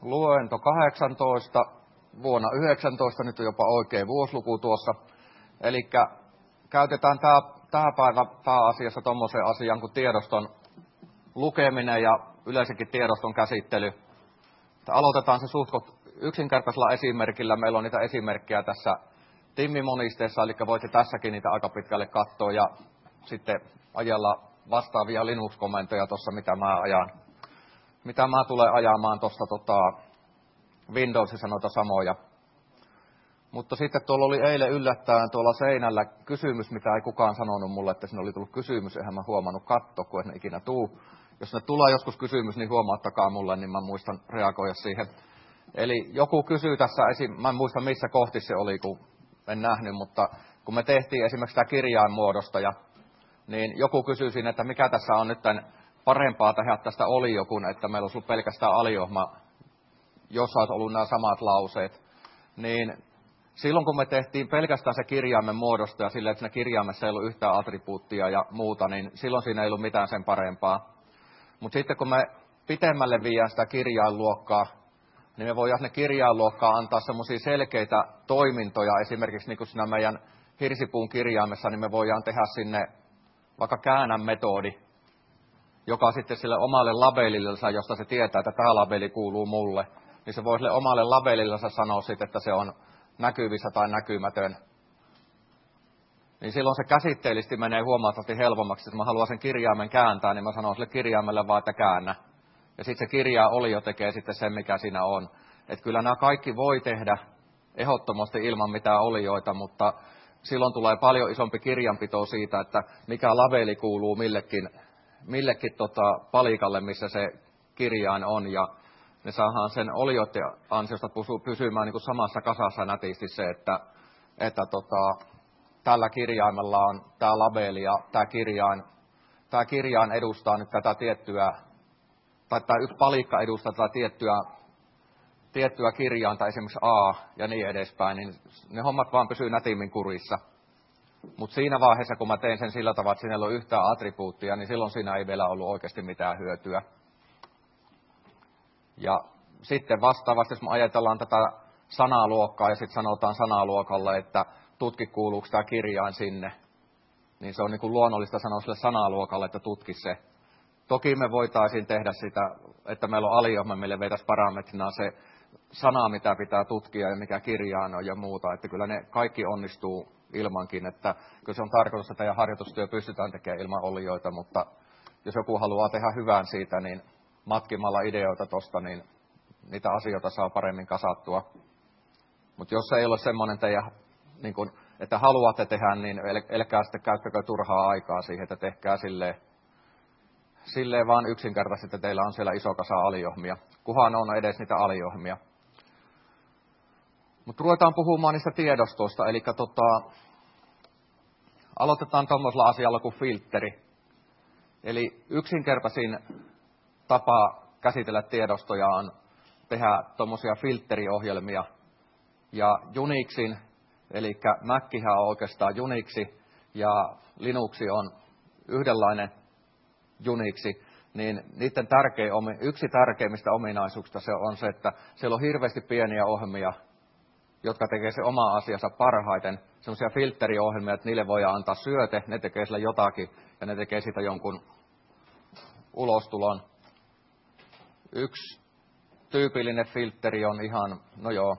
luento 18 vuonna 19, nyt on jopa oikea vuosiluku tuossa. Eli käytetään tämä päivä pääasiassa tuommoiseen asiaan kuin tiedoston lukeminen ja yleensäkin tiedoston käsittely. Aloitetaan se suht yksinkertaisella esimerkillä. Meillä on niitä esimerkkejä tässä timmimonisteessa, eli voitte tässäkin niitä aika pitkälle katsoa ja sitten ajella vastaavia Linux-komentoja tuossa, mitä mä tulen ajamaan tuossa Windowsissa noita samoja. Mutta sitten tuolla oli eilen yllättäen tuolla seinällä kysymys, mitä ei kukaan sanonut mulle, että siinä oli tullut kysymys, eihän mä huomannut katsoa, kun en ikinä tuu. Jos ne tulee joskus kysymys, niin huomauttakaa mulle, niin mä muistan reagoida siihen. Eli joku kysyy tässä, mä en muista missä kohti se oli, kun en nähnyt, mutta kun me tehtiin esimerkiksi tämä kirjainmuodosta, niin joku kysyi siinä, että mikä tässä on nyt parempaa tehdä tästä olio, kun että meillä olisi ollut pelkästään aliohma, jossa olisi ollut nämä samat lauseet. Niin silloin kun me tehtiin pelkästään se kirjaimen muodosta ja sillä, että siinä kirjaimessa ei ollut yhtään attribuuttia ja muuta, niin silloin siinä ei ollut mitään sen parempaa. Mutta sitten kun me pitemmälle viedään sitä kirjainluokkaa, niin me voidaan sinne kirjainluokkaan antaa semmoisia selkeitä toimintoja. Esimerkiksi niin kuin siinä meidän hirsipuun kirjaimessa, niin me voidaan tehdä sinne vaikka käännä-metodi, joka sitten sille omalle labelillensa, josta se tietää, että tämä labeli kuuluu mulle, niin se voi sille omalle labelillensa sanoa sitten, että se on näkyvissä tai näkymätön. Niin silloin se käsitteellisesti menee huomattavasti helpommaksi. Jos mä haluan sen kirjaimen kääntää, niin mä sanon sille kirjaimelle vaan, että käännä. Ja sitten se kirjaolio tekee sitten sen, mikä siinä on. Että kyllä nämä kaikki voi tehdä ehdottomasti ilman mitään olioita, mutta silloin tulee paljon isompi kirjanpito siitä, että mikä labeli kuuluu millekin palikalle, missä se kirjain on. Ja me saadaan sen olioiden ansiosta pysymään niin kuin samassa kasassa nätisti se, että tällä kirjaimella on tämä labeli ja tämä kirjain edustaa nyt tätä tiettyä, tai tämä yksi palikka edustaa tätä tiettyä kirjainta, esimerkiksi A ja niin edespäin, niin ne hommat vaan pysyy nätimmin kurissa. Mutta siinä vaiheessa, kun mä tein sen sillä tavalla, että siinä ei ole yhtään attribuuttia, niin silloin siinä ei vielä ollut oikeasti mitään hyötyä. Ja sitten vastaavasti, jos me ajatellaan tätä sanaluokkaa ja sitten sanotaan sanaluokalle, että tutki kuuluuko tämä kirjain sinne, niin se on niin kuin luonnollista sanoa sille sanaluokalle, että tutki se. Toki me voitaisiin tehdä sitä, että meillä on aliohma, mille veitäisi parametrina se sana, mitä pitää tutkia ja mikä kirjain on ja muuta. Että kyllä ne kaikki onnistuu ilmankin, että kyllä se on tarkoitus, että teidän harjoitustyö pystytään tekemään ilman olioita, mutta jos joku haluaa tehdä hyvän siitä, niin matkimalla ideoita tuosta, niin niitä asioita saa paremmin kasattua. Mutta jos ei ole semmoinen teidän, niin kun, että haluatte tehdä, niin älkää sitten käyttäkö turhaa aikaa siihen, että tehkää silleen vaan yksinkertaisesti, että teillä on siellä iso kasa aliohmia, kunhan on edes niitä aliohmia. Mutta ruvetaan puhumaan niistä tiedostoista, eli aloitetaan tuollaisella asialla kuin filtteri. Eli yksinkertaisin tapa käsitellä tiedostoja on tehdä tuommoisia filteriohjelmia. Ja Unixin, eli Machän on oikeastaan Unixi ja Linuxi on yhdenlainen Unixi, niin niiden yksi tärkeimmistä ominaisuuksista se on se, että siellä on hirveästi pieniä ohjelmia, jotka tekee se oma asiansa parhaiten. Sellaisia filteriohjelmia, että niille voidaan antaa syöte, ne tekee sillä jotakin ja ne tekee sitä jonkun ulostulon. Yksi tyypillinen filteri on ihan, no joo,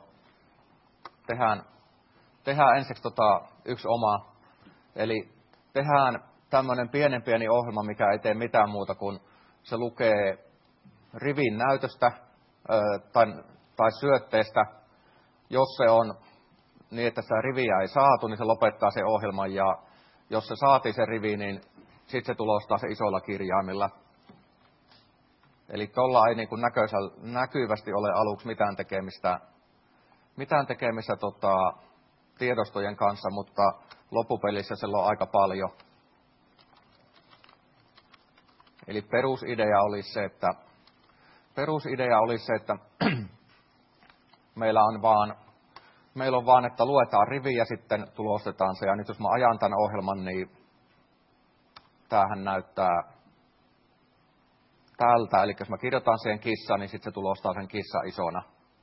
tehdään ensiksi yksi oma. Eli tehdään tämmöinen pieni ohjelma, mikä ei tee mitään muuta kuin se lukee rivin näytöstä tai syötteestä. Jos se on niin, että sitä riviä ei saatu, niin se lopettaa sen ohjelman. Ja jos se saatiin se rivi, niin sitten se tulostaa se isolla kirjaimilla. Eli tuolla ei niin kuin näkyvästi ole aluksi mitään tekemistä tiedostojen kanssa, mutta loppupelissä siellä on aika paljon. Eli perusidea olisi se, että meillä on vaan, että luetaan rivi ja sitten tulostetaan se. Ja nyt jos mä ajan tämän ohjelman, niin tämähän näyttää tältä. Eli jos mä kirjoitan siihen kissa, niin sitten se tulostaa sen kissa isona.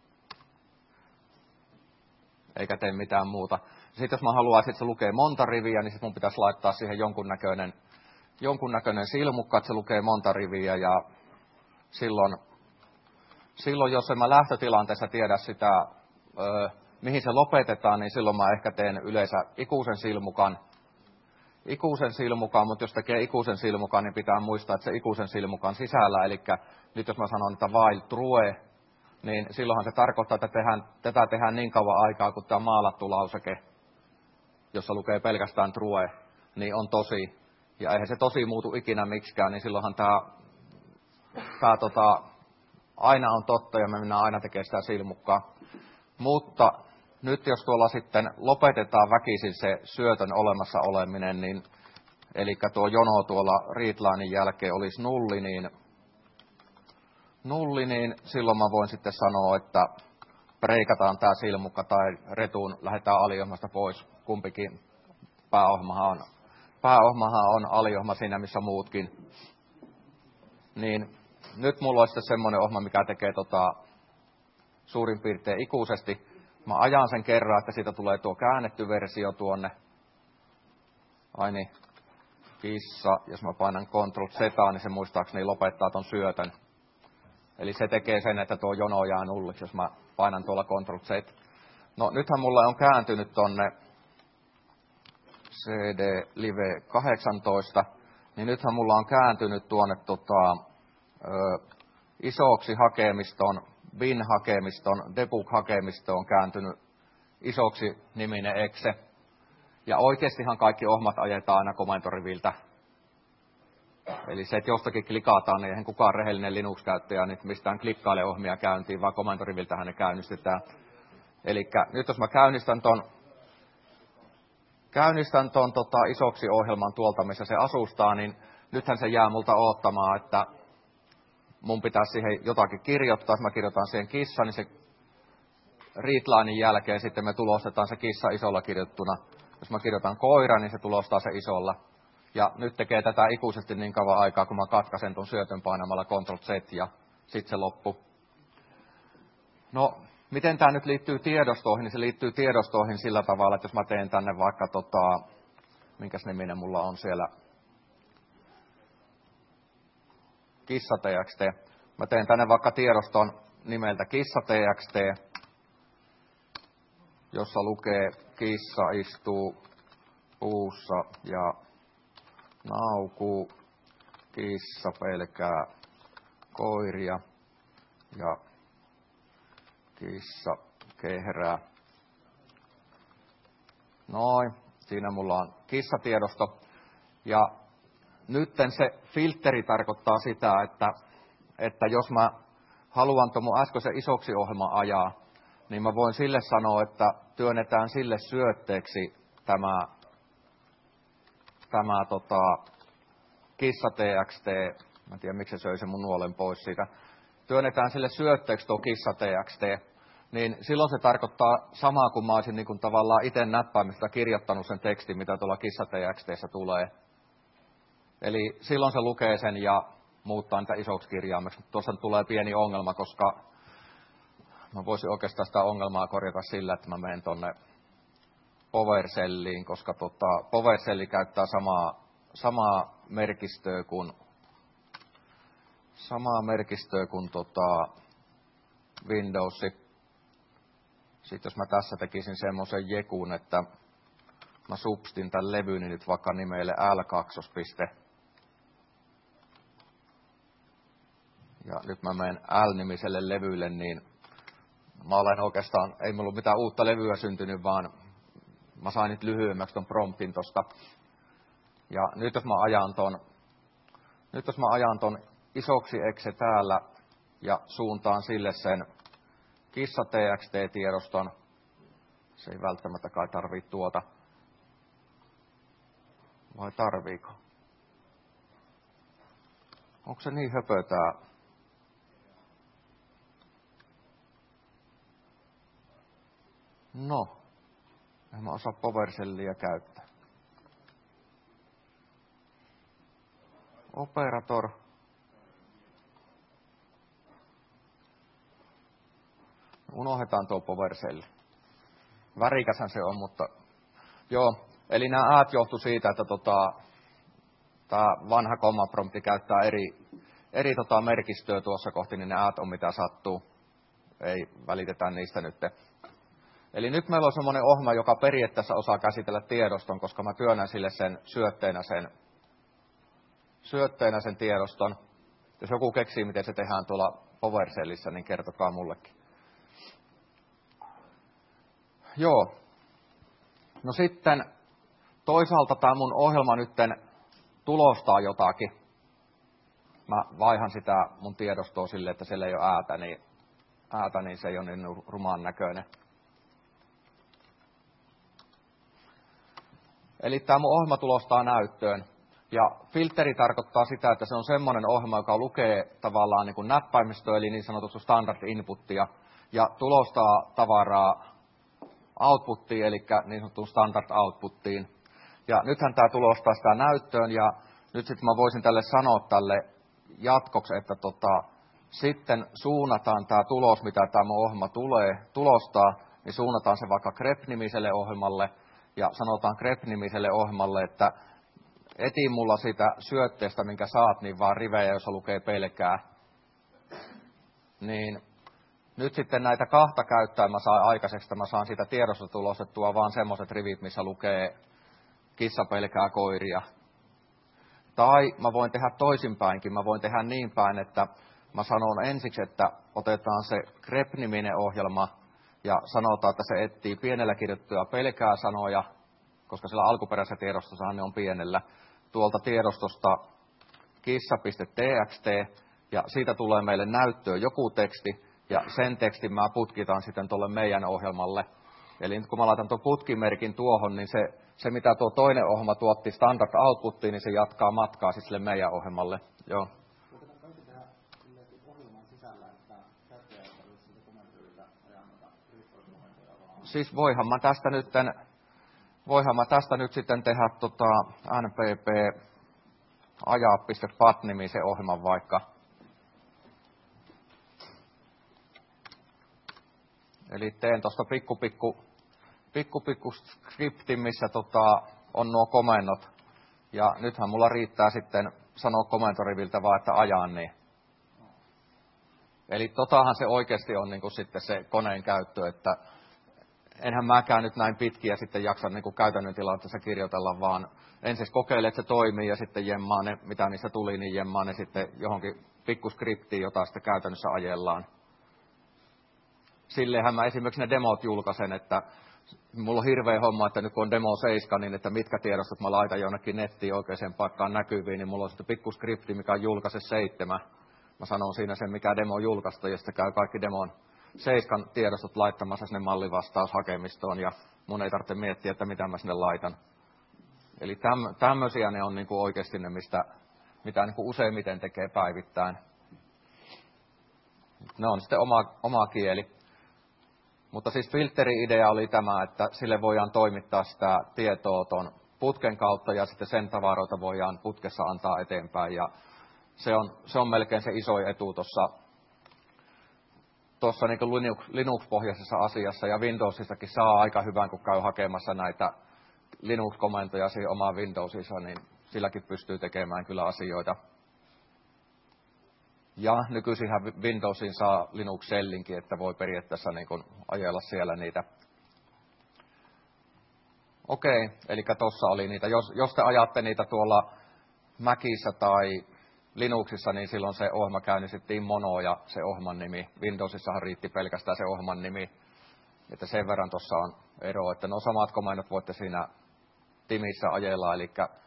Eikä tee mitään muuta. Sitten jos mä haluaisin, että se lukee monta riviä, niin sitten mun pitäisi laittaa siihen jonkunnäköinen silmukka, että se lukee monta riviä. Ja silloin jos en mä lähtötilanteessa tiedä sitä, mihin se lopetetaan, niin silloin mä ehkä teen yleensä ikuisen silmukan, mutta jos tekee ikuisen silmukan, niin pitää muistaa, että se ikuisen silmukan sisällä, eli nyt jos mä sanon, että while true, niin silloinhan se tarkoittaa, että tätä tehdään niin kauan aikaa, kun tämä maalattu lauseke, jossa lukee pelkästään true, niin on tosi. Ja eihän se tosi muutu ikinä miksikään, niin silloinhan tämä aina on totta ja me mennään aina tekemään sitä silmukkaa. Mutta nyt jos tuolla sitten lopetetaan väkisin se syötön olemassa oleminen, niin, eli tuo jono tuolla readlinein jälkeen olisi nulli, niin silloin mä voin sitten sanoa, että breikataan tämä silmukka tai retuun lähdetään aliohmasta pois. Kumpikin pääohmahan on aliohma siinä, missä muutkin. Niin nyt mulla on sitten semmoinen ohma, mikä tekee suurin piirtein ikuisesti. Mä ajan sen kerran, että siitä tulee tuo käännetty versio tuonne. Ai niin, kissa. Jos mä painan Ctrl-Z, niin se muistaakseni lopettaa ton syötön. Eli se tekee sen, että tuo jono jää nulliksi, jos mä painan tuolla Ctrl-Z. No nythän mulle on kääntynyt tonne CD Live 18, niin nythän mulla on kääntynyt tuonne isoksi hakemiston, bin-hakemiston, debug-hakemiston on kääntynyt isoksi niminen exe. Ja oikeastihan kaikki ohmat ajetaan aina komentoriviltä. Eli se, että jostakin klikataan, niin eihän kukaan rehellinen Linux-käyttäjä nyt mistään klikkaile ohmia käyntiin, vaan komentoriviltähän ne käynnistetään. Eli nyt jos mä käynnistän ton isoksi ohjelman tuolta, missä se asustaa, niin nythän se jää multa oottamaan, että mun pitää siihen jotakin kirjoittaa. Jos mä kirjoitan siihen kissa, niin se readlinein jälkeen sitten me tulostetaan se kissa isolla kirjoittuna. Jos mä kirjoitan koira, niin se tulostaa se isolla. Ja nyt tekee tätä ikuisesti niin kauan aikaa, kun mä katkaisen ton syötön painamalla Ctrl-Z ja sitten se loppu. No, miten tämä nyt liittyy tiedostoihin? Niin se liittyy tiedostoihin sillä tavalla, että jos mä teen tänne vaikka, minkäs niminen mulla on siellä, kissa.txt. Mä teen tänne vaikka tiedoston nimeltä kissa.txt, jossa lukee kissa istuu puussa ja naukuu, kissa pelkää koiria ja kissa kehrää. Noin, siinä mulla on kissatiedosto. Ja nytten se filtteri tarkoittaa sitä, että jos mä haluan tuon mun äskeisen isoksi ohjelman ajaa, niin mä voin sille sanoa, että työnnetään sille syötteeksi tämä kissa.txt. Mä en tiedä, miksi se söi sen mun nuolen pois siitä. Työnnetään sille syötteeksi tuo kissa.txt. Niin silloin se tarkoittaa samaa, kun mä olisin niin kuin tavallaan itse näppäimistä kirjoittanut sen tekstin, mitä tuolla kissa.txt:ssä tulee. Eli silloin se lukee sen ja muuttaa niitä isoksi kirjaimeksi. Tuossa tulee pieni ongelma, koska mä voisin oikeastaan sitä ongelmaa korjata sillä, että mä menen tonne PowerShelliin, koska PowerShell käyttää samaa merkistöä kuin Windows. Sitten jos mä tässä tekisin semmoisen jekun, että mä substin tämän levyni nyt vaikka nimelle L2. Ja nyt mä menen L-nimiselle levylle, niin mä olen oikeastaan, ei mulla mitään uutta levyä syntynyt, vaan mä sain nyt lyhyemmäksi ton promptin tosta. Ja nyt jos mä ajan ton isoksi exe täällä ja suuntaan sille sen kissa.txt-tiedoston, se ei välttämättä kai tarvii tuota. Vai tarviiko? Onko se niin höpö tää? No, en mä osaa PowerShellia käyttää. Operator. Unohdetaan tuo PowerShell. Värikäshän se on, mutta joo. Eli nämä äät johtu siitä, että tämä vanha command prompti käyttää eri merkistöä tuossa kohti, niin ne äät on mitä sattuu. Ei välitetä niistä nyt. Eli nyt meillä on semmoinen ohjelma, joka periaatteessa osaa käsitellä tiedoston, koska mä työnnän sille sen syötteenä sen tiedoston. Jos joku keksii, miten se tehdään tuolla PowerShellissä, niin kertokaa mullekin. Joo. No sitten toisaalta tämä mun ohjelma nytten tulostaa jotakin. Mä vaihan sitä mun tiedostoa sille, että siellä ei ole äätä, niin se ei ole niin rumaan näköinen. Eli tämä mun ohjelma tulostaa näyttöön. Ja filteri tarkoittaa sitä, että se on semmoinen ohjelma, joka lukee tavallaan niin kuin näppäimistöä, eli niin sanottu standard inputtia, ja tulostaa tavaraa outputtiin, eli niin sanottuun standard outputtiin. Ja nythän tämä tulostaa sitä näyttöön, ja nyt sitten mä voisin tälle sanoa tälle jatkoksi, että sitten suunnataan tämä tulos, mitä tämä mun ohjelma tulostaa, niin suunnataan se vaikka grep-nimiselle ohjelmalle, ja sanotaan grep-nimiselle ohjelmalle, että eti mulla siitä syötteestä, minkä saat, niin vaan rivejä, jossa lukee pelkää. Niin nyt sitten näitä kahta käyttäen mä saan aikaiseksi, että mä saan siitä tiedosta tulostettua vaan semmoiset rivit, missä lukee kissa pelkää koiria. Tai mä voin tehdä toisinpäinkin. Mä voin tehdä niin päin, että mä sanon ensiksi, että otetaan se grep-niminen ohjelma ja sanotaan, että se etsii pienellä kirjoittuja pelkää sanoja, koska sillä alkuperäisessä tiedostossahan ne on pienellä. Tuolta tiedostosta kissa.txt ja siitä tulee meille näyttöön joku teksti ja sen tekstin mä putkitaan sitten tuolle meidän ohjelmalle. Eli nyt kun mä laitan tuon putkimerkin tuohon, niin se mitä tuo toinen ohjelma tuotti standard outputtiin, niin se jatkaa matkaa sitten sille meidän ohjelmalle. Joo. Siis voihan mä tästä nyt sitten tehdä npp ajaa.pat-nimisen ohjelman vaikka. Eli teen tuosta pikku skriptin, missä on nuo komennot. Ja nythän mulla riittää sitten sanoa komentoriviltä vaan, että ajan niin. Eli totahan se oikeasti on niin kuin sitten se koneen käyttö, että enhän mäkään nyt näin pitkiä sitten jaksa niin kuin käytännön tilanteessa kirjoitella, vaan ensin kokeile, että se toimii ja sitten jemmaa ne, mitä niistä tuli, niin jemmaa ne sitten johonkin pikkuskriptiin, jota sitten käytännössä ajellaan. Silleenhän mä esimerkiksi ne demot julkaisen, että mulla on hirveä homma, että nyt kun on demo 7, niin että mitkä tiedostot mä laitan jonnekin nettiin oikeaan paikkaan näkyviin, niin mulla on sitten pikkuskripti, mikä on julkaise 7. Mä sanon siinä sen, mikä demo julkaista, ja sitten käy kaikki demon 7 tiedostot laittamassa sinne mallivastaushakemistoon, ja mun ei tarvitse miettiä, että mitä mä sinne laitan. Eli tämmöisiä ne on niin kuin oikeasti ne, mitä niin kuin useimmiten tekee päivittäin. Ne on sitten oma kieli. Mutta siis filteri-idea oli tämä, että sille voidaan toimittaa sitä tietoa tuon putken kautta, ja sitten sen tavaroita voidaan putkessa antaa eteenpäin, ja se on melkein se iso etu tuossa niin Linux-pohjaisessa asiassa, ja Windowsistakin saa aika hyvän, kun käy hakemassa näitä Linux-komentoja siihen omaan Windowsissa, niin silläkin pystyy tekemään kyllä asioita. Ja nykyisinhän Windowsiin saa Linux-shellinkin, että voi periaatteessa niin kuin ajella siellä niitä. Okei, eli tuossa oli niitä. Jos te ajatte niitä tuolla Macissa tai Linuxissa, niin silloin se ohjelma käynnistettiin mono ja se ohjelman nimi. Windowsissahan riitti pelkästään se ohjelman nimi. Että sen verran tuossa on ero, että no samat komennot voitte siinä timissä ajella,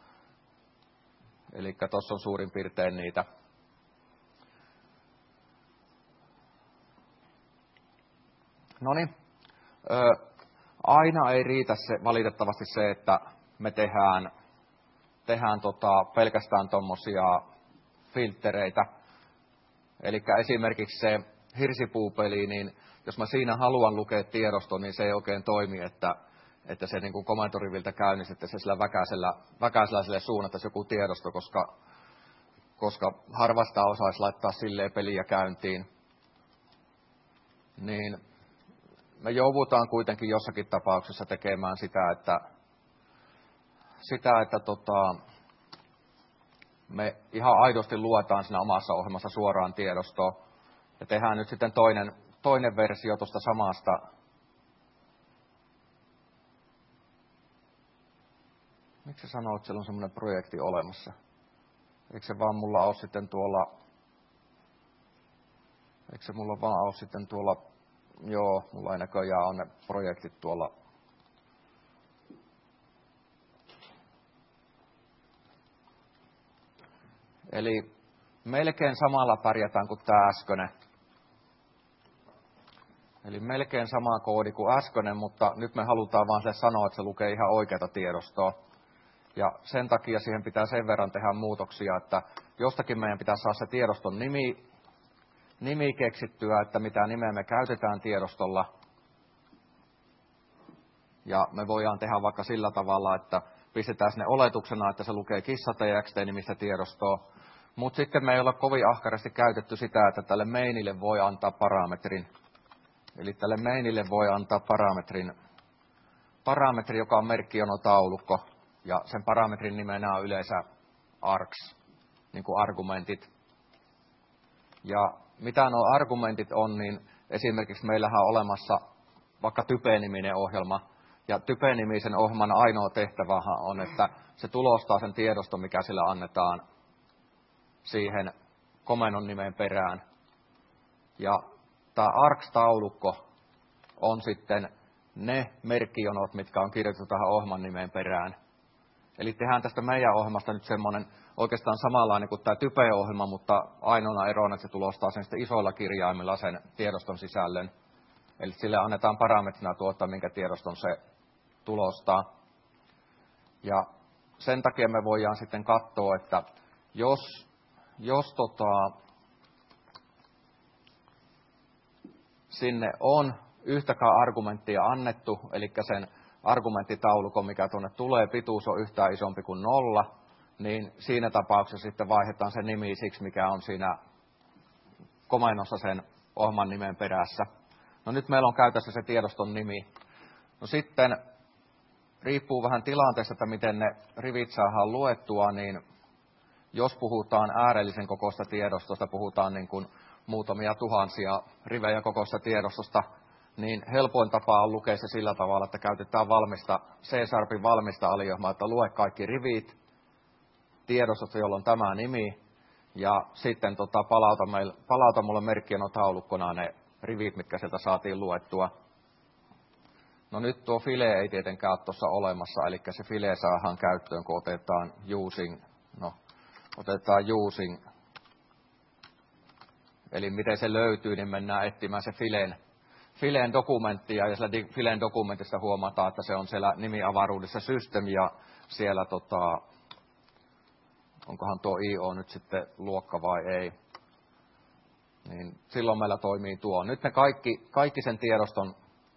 eli tuossa on suurin piirtein niitä. Noniin, aina ei riitä valitettavasti se, että me tehdään pelkästään tuommoisia filttereitä. Eli esimerkiksi se hirsipuupeli, niin jos mä siinä haluan lukea tiedoston, niin se ei oikein toimi, että se niin kuin komentoriviltä käynnissä, että se sillä väkäisellä sille suunnattaisi joku tiedosto, koska harvasta osaisi laittaa silleen peliä käyntiin. Niin me joudutaan kuitenkin jossakin tapauksessa tekemään sitä, että me ihan aidosti luetaan siinä omassa ohjelmassa suoraan tiedostoon ja tehdään nyt sitten toinen versio tuosta samasta. Miksi sä sanoo, että siellä on semmoinen projekti olemassa? Eikö se vaan mulla ole sitten tuolla, joo, mulla ei näköjään on ne projektit tuolla. Eli melkein samalla pärjätään kuin tämä äskeinen. Eli melkein sama koodi kuin äskeinen, mutta nyt me halutaan vaan sille sanoa, että se lukee ihan oikeata tiedostoa. Ja sen takia siihen pitää sen verran tehdä muutoksia, että jostakin meidän pitää saada se tiedoston nimi keksittyä, että mitä nimeä me käytetään tiedostolla. Ja me voidaan tehdä vaikka sillä tavalla, että pistetään sinne oletuksena, että se lukee kissa.txt-nimistä tiedostoa. Mutta sitten me ei olla kovin ahkarasti käytetty sitä, että tälle mainille voi antaa parametrin. Eli tälle mainille voi antaa parametri, joka on merkkijonotaulukko. Ja sen parametrin nimenä on yleensä args, niin kuin argumentit. Ja mitä nuo argumentit on, niin esimerkiksi meillähän on olemassa vaikka Type-niminen ohjelma. Ja Type-nimisen ohjelman ainoa tehtävähän on, että se tulostaa sen tiedoston, mikä sillä annetaan siihen komennon nimen perään. Ja tämä args-taulukko on sitten ne merkkijonot, mitkä on kirjoitettu tähän ohjelman nimen perään. Eli tehdään tästä meidän ohjelmasta nyt semmoinen oikeastaan samanlainen kuin tämä Type-ohjelma, mutta ainoana erona, että se tulostaa sen sitten isoilla kirjaimilla sen tiedoston sisällön. Eli sille annetaan parametrina tuottaa, minkä tiedoston se tulostaa. Ja sen takia me voidaan sitten katsoa, että jos sinne on yhtäkään argumenttia annettu, eli sen argumenttitaulukon, mikä tuonne tulee, pituus on yhtään isompi kuin 0, niin siinä tapauksessa sitten vaihdetaan se nimi siksi, mikä on siinä komennossa sen ohjelman nimen perässä. No nyt meillä on käytössä se tiedoston nimi. No sitten riippuu vähän tilanteesta, että miten ne rivit saadaan luettua, niin jos puhutaan äärellisen kokoista tiedostosta, puhutaan niin kuin muutamia tuhansia rivejä kokoista tiedostosta, niin helpoin tapa on lukea se sillä tavalla, että käytetään C-sharpin valmista aliohjelmaa, että lue kaikki rivit tiedostosta, jolla on tämä nimi, ja sitten palauta mulle merkkijonotaulukkona ne rivit, mitkä sieltä saatiin luettua. No nyt tuo file ei tietenkään ole tuossa olemassa, eli se file saadaan käyttöön, kun otetaan using. Eli miten se löytyy, niin mennään etsimään se fileen dokumenttia, ja siellä fileen dokumentissa huomataan, että se on siellä nimiavaruudessa system, ja siellä onkohan tuo IO nyt sitten luokka vai ei, niin silloin meillä toimii tuo. Nyt ne kaikki sen tiedoston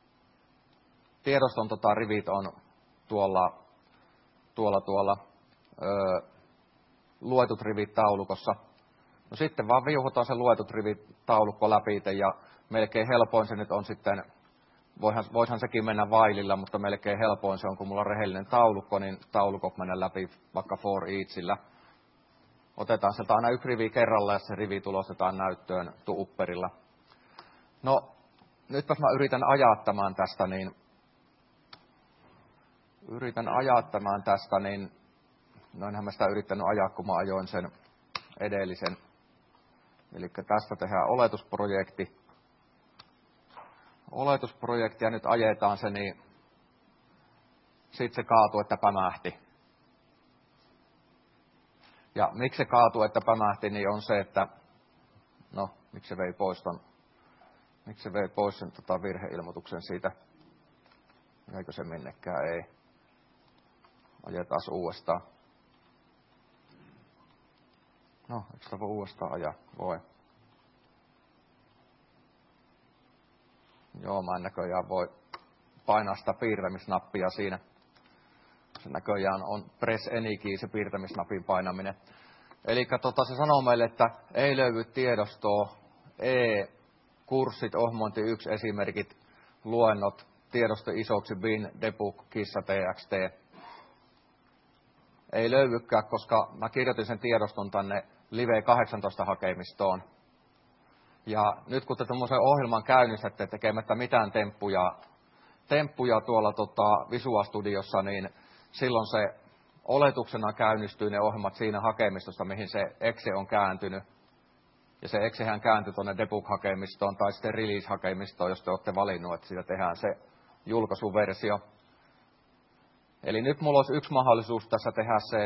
rivit on tuolla luetut rivit taulukossa. No sitten vaan viuhutaan se luetut rivit taulukko läpi, ja melkein helpoin se nyt on sitten, voishan sekin mennä vaililla, mutta melkein helpoin se on, kun mulla on rehellinen taulukko, niin taulukot mennä läpi vaikka for eachillä. Otetaan sieltä aina yksi rivi kerralla, ja se rivi tulostetaan näyttöön upperilla. No, nytpäs mä yritän ajaa tämän tästä, niin no enhän mä sitä yrittänyt ajaa, kun mä ajoin sen edellisen. Eli tästä tehdään oletusprojekti, ja nyt ajetaan se, niin sitten se kaatui, että pämähti. Ja miksi se kaatui, että pämähti, niin on se, että miksi se vei pois sen virheilmoituksen siitä. Eikö se minnekään? Ei. Ajetaan uudestaan. No, eikö sitä voi uudestaan ajaa? Voi. Joo, mä en näköjään voi painaa sitä piirtämisnappia siinä. Se näköjään on press any key, se piirtämisnapin painaminen. Eli se sanoo meille, että ei löydy tiedostoa, kurssit, ohjelmointi 1 esimerkit, luennot tiedosto isoksi bin debug kissa txt. Ei löydykään, koska mä kirjoitin sen tiedoston tänne Live 18 hakemistoon. Ja nyt kun te tuommoisen ohjelman käynnistätte tekemättä mitään temppuja tuolla Visual Studiossa, niin silloin se oletuksena käynnistyy ne ohjelmat siinä hakemistossa, mihin se exe on kääntynyt. Ja se exehän kääntyi tuonne debug-hakemistoon tai sitten release-hakemistoon, jos te olette valinnut, että siitä tehdään se julkaisuversio. Eli nyt mulla olisi yksi mahdollisuus tässä tehdä se,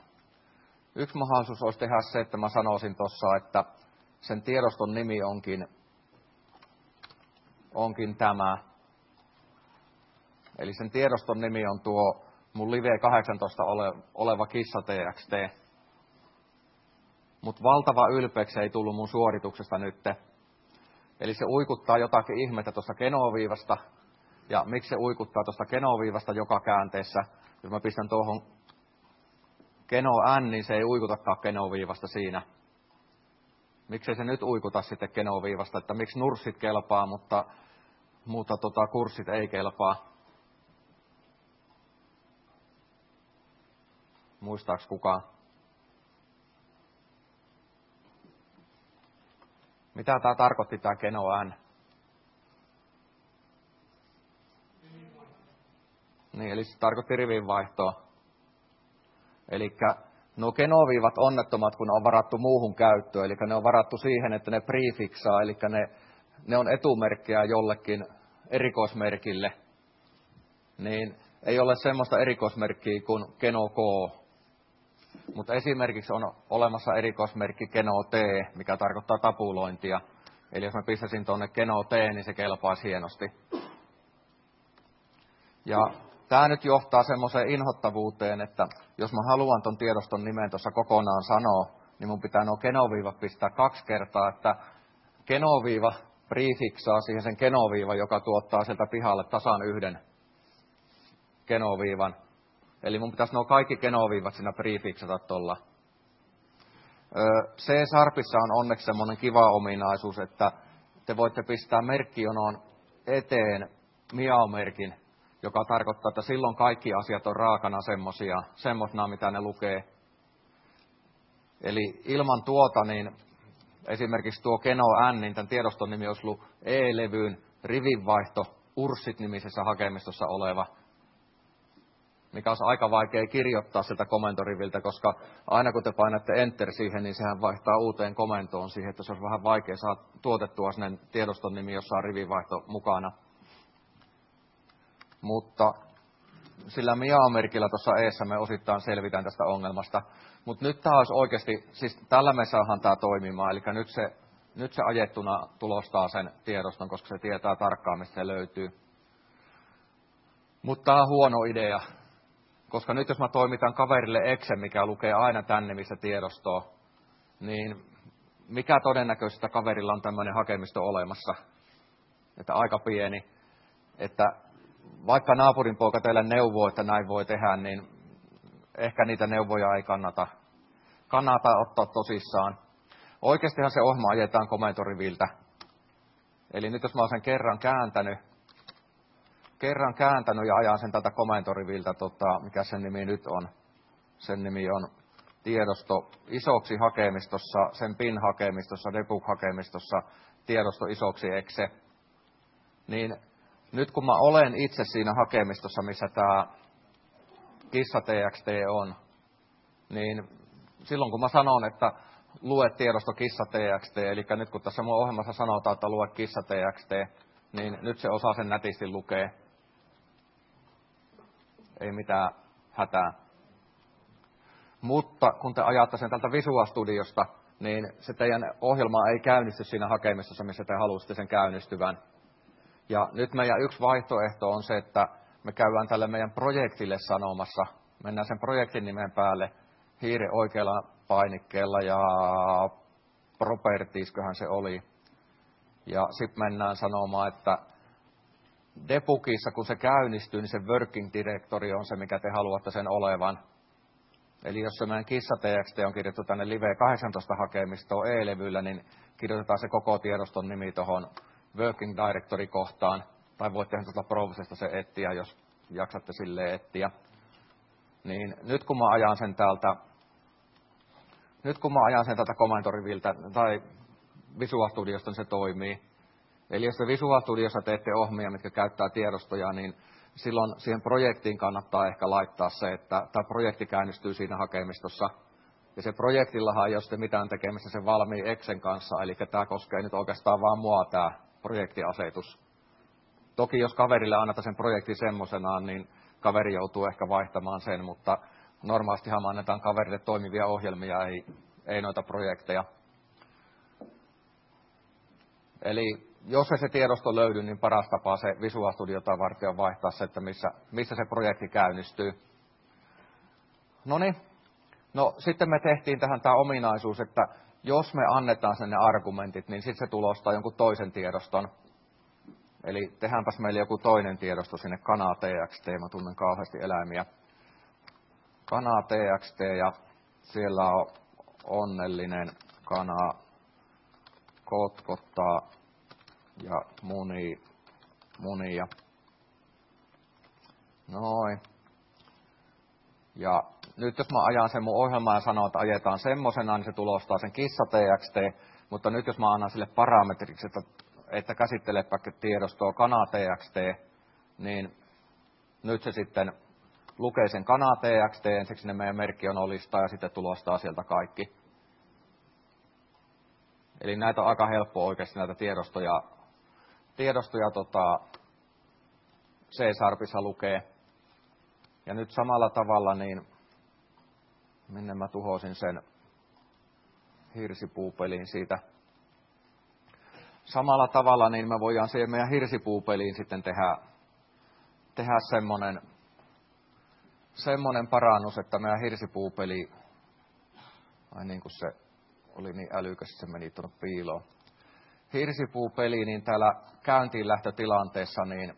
että mä sanoisin tuossa, että sen tiedoston nimi onkin tämä. Eli sen tiedoston nimi on tuo mun Live 18 oleva kissa txt. Mutta valtava ylpeäksi ei tullut mun suorituksesta nyt. Eli se uikuttaa jotakin ihmettä tuosta Genoviivasta. Ja miksi se uikuttaa tuosta Genoviivasta joka käänteessä? Jos mä pistän tuohon Geno N, niin se ei uikutakaan Genoviivasta siinä. Miksei se nyt uikuta sitten Genoviivasta, että miksi nurssit kelpaa, mutta kurssit ei kelpaa. Muistaaks kukaan? Mitä tämä tarkoitti, tämä Geno N? Niin, eli se tarkoitti rivinvaihtoa. Eli nuo Genoviivat onnettomat, kun ne on varattu muuhun käyttöön, eli ne on varattu siihen, että ne prefixaa, eli ne on etumerkkejä jollekin erikoismerkille. Niin ei ole semmoista erikoismerkkiä kuin Geno K. Mutta esimerkiksi on olemassa erikoismerkki Geno T, mikä tarkoittaa tapulointia. Eli jos mä pistäisin tuonne Geno T, niin se kelpaisi hienosti. Ja tämä nyt johtaa semmoiseen inhottavuuteen, että jos mä haluan ton tiedoston nimen tuossa kokonaan sanoa, niin mun pitää nuo Genoviivat pistää 2 kertaa, että Genoviiva prefixaa siihen sen Genoviivan, joka tuottaa sieltä pihalle tasan 1 Genoviivan. Eli mun pitäisi nuo kaikki Genoviivat siinä prefixata tuolla. C-Sharpissa on onneksi semmoinen kiva ominaisuus, että te voitte pistää merkkijonoon eteen miau-merkin, joka tarkoittaa, että silloin kaikki asiat on raakana semmoisena, mitä ne lukee. Eli ilman tuota, niin esimerkiksi tuo Geno N, niin tämän tiedoston nimi olisi ollut E-levyyn rivinvaihto Urssit-nimisessä hakemistossa oleva, mikä olisi aika vaikea kirjoittaa sieltä komentoriviltä, koska aina kun te painatte Enter siihen, niin sehän vaihtaa uuteen komentoon siihen, että se olisi vähän vaikea saada tuotettua sinne tiedoston nimi, jossa on rivinvaihto mukana. Mutta sillä miau-merkillä tuossa eessä me osittain selvitään tästä ongelmasta. Mutta nyt tämä olisi oikeasti, siis tällä me saadaan tämä toimimaan, eli nyt se ajettuna tulostaa sen tiedoston, koska se tietää tarkkaan, mistä se löytyy. Mutta tämä on huono idea, koska nyt jos mä toimitan kaverille Excel, mikä lukee aina tän nimistä tiedostoa, niin mikä todennäköistä kaverilla on tämmöinen hakemisto olemassa? Että aika pieni, että vaikka naapurin poika teille neuvoo, että näin voi tehdä, niin ehkä niitä neuvoja ei kannata ottaa tosissaan. Oikeastihan se ohjelma ajetaan komentoriviltä. Eli nyt jos mä oon sen kerran kääntänyt ja ajan sen tältä komentoriviltä, mikä sen nimi nyt on. Sen nimi on tiedosto isoksi hakemistossa, sen bin-hakemistossa, debug-hakemistossa, tiedosto isoksi exe. Niin nyt kun mä olen itse siinä hakemistossa, missä tämä kissa txt on, niin silloin kun mä sanon, että lue tiedosto kissa txt, eli nyt kun tässä mun ohjelmassa sanotaan, että lue kissa txt, niin nyt se osaa sen nätisti lukea. Ei mitään hätää. Mutta kun te ajatte sen tältä Visual Studiosta, niin se teidän ohjelma ei käynnisty siinä hakemistossa, missä te haluaisitte sen käynnistyvän. Ja nyt meidän yksi vaihtoehto on se, että me käydään tälle meidän projektille sanomassa. Mennään sen projektin nimen päälle hiiren oikealla painikkeella ja propertiesköhän se oli. Ja sitten mennään sanomaan, että debugissa kun se käynnistyy, niin se working directory on se, mikä te haluatte sen olevan. Eli jos se meidän kissa txt on kirjoittu tänne Live 18 hakemistoon E-levyllä, niin kirjoitetaan se koko tiedoston nimi tuohon working directory kohtaan tai voitte ihan tuolta Provsesta se etsiä, jos jaksatte silleen etsiä. Niin nyt kun mä ajan sen täältä komentoriviltä tai Visual Studiosta, niin se toimii. Eli jos te Visual Studiossa teette ohjelmia, mitkä käyttää tiedostoja, niin silloin siihen projektiin kannattaa ehkä laittaa se, että tämä projekti käynnistyy siinä hakemistossa. Ja se projektillahan ei ole sitten mitään tekemistä sen valmiin Exen kanssa, eli tämä koskee nyt oikeastaan vaan mua tämä projektiasetus. Toki jos kaverille annetaan sen projekti semmoisenaan, niin kaveri joutuu ehkä vaihtamaan sen, mutta normaalistihan annetaan kaverille toimivia ohjelmia, ei noita projekteja. Eli jos ei se tiedosto löydy, niin paras tapa se Visual Studiota varten on vaihtaa se, että missä se projekti käynnistyy. Noniin. No sitten me tehtiin tähän tämä ominaisuus, että jos me annetaan sen ne argumentit, niin sitten se tulostaa jonkun toisen tiedoston. Eli tehdäänpäs meille joku toinen tiedosto sinne kana txt, mä tunnen kauheasti eläimiä. Kana txt ja siellä on onnellinen kana kotkottaa ja munia. Noin. Ja nyt jos mä ajan sen mun ohjelmaan ja sanon, että ajetaan semmosena, niin se tulostaa sen kissa txt, mutta nyt jos mä annan sille parametriksi, että käsittelepä tiedostoa kana txt, niin nyt se sitten lukee sen kana txt, ensiksi ne meidän merkki on olista ja sitten tulostaa sieltä kaikki. Eli näitä on aika helppo oikeasti näitä tiedostoja C-Sharpissa lukee. Ja nyt samalla tavalla, niin minne mä tuhosin sen hirsipuupelin siitä. Samalla tavalla niin me voidaan siihen meidän hirsipuupeliin sitten tehdä semmonen parannus, että meidän hirsipuupeli, ai niin kuin se oli niin älykäs, se meni tuonne piiloon. Hirsipuupeli, niin täällä käyntiinlähtötilanteessa, niin